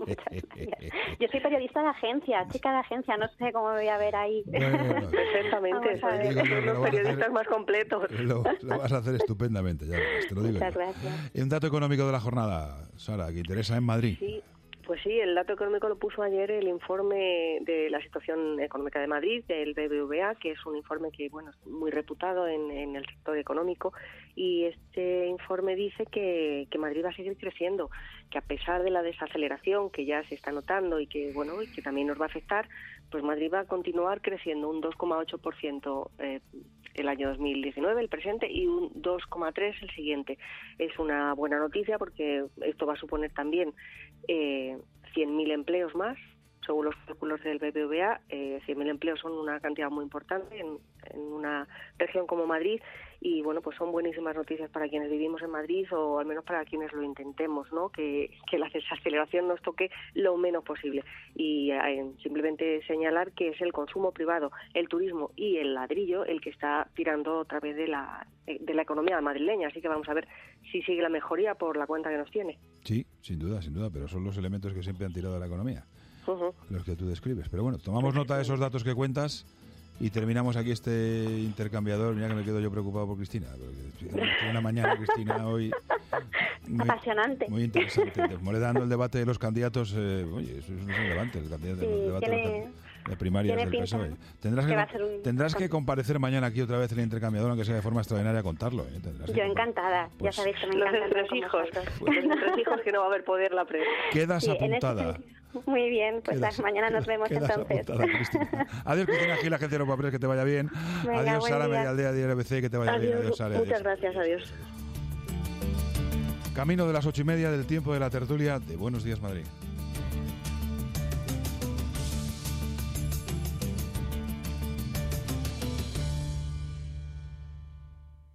Yo soy periodista de agencia, chica de agencia, no sé cómo voy a ver ahí. Perfectamente, soy los periodistas más completos. Lo vas a hacer estupendamente, ya verás, te lo digo. Muchas gracias. Un dato económico de la jornada, Sara, que interesa en Madrid. Sí. Pues sí, el dato económico lo puso ayer el informe de la situación económica de Madrid, del BBVA, que es un informe que es muy reputado en el sector económico, y este informe dice que Madrid va a seguir creciendo, que a pesar de la desaceleración que ya se está notando y que y que también nos va a afectar, pues Madrid va a continuar creciendo un 2,8% el año 2019, el presente, y un 2,3% el siguiente. Es una buena noticia porque esto va a suponer también 100.000 empleos más, según los cálculos del BBVA. 100.000 empleos son una cantidad muy importante en una región como Madrid, y pues son buenísimas noticias para quienes vivimos en Madrid, o al menos para quienes lo intentemos, ¿no? Que la desaceleración nos toque lo menos posible. Y simplemente señalar que es el consumo privado, el turismo y el ladrillo el que está tirando otra vez de la economía madrileña, así que vamos a ver si sigue la mejoría por la cuenta que nos tiene. Sí, sin duda, pero son los elementos que siempre han tirado de la economía, los que tú describes. Pero bueno, tomamos nota de esos datos que cuentas y terminamos aquí este intercambiador. Mira que me quedo yo preocupado por Cristina, porque tiene una mañana, Cristina, hoy muy apasionante, muy interesante, dando el debate de los candidatos. Oye, eso es un debate, el debate de primarias del PSOE. Tendrás que comparecer mañana aquí otra vez en el intercambiador, aunque sea de forma extraordinaria, a contarlo. Yo encantada, ya sabéis que me encanta. Los entresijos, que no va a haber poder la prensa. Quedas apuntada. Muy bien, pues mañana nos vemos entonces. Adiós, Cristina Gil, Agencia de los Papeles, que te vaya bien. Venga, adiós, Sara Medialdea de RBC, que te vaya bien. Adiós, Sara. Muchas gracias, adiós. Camino de las 8:30 del tiempo de la tertulia de Buenos Días, Madrid.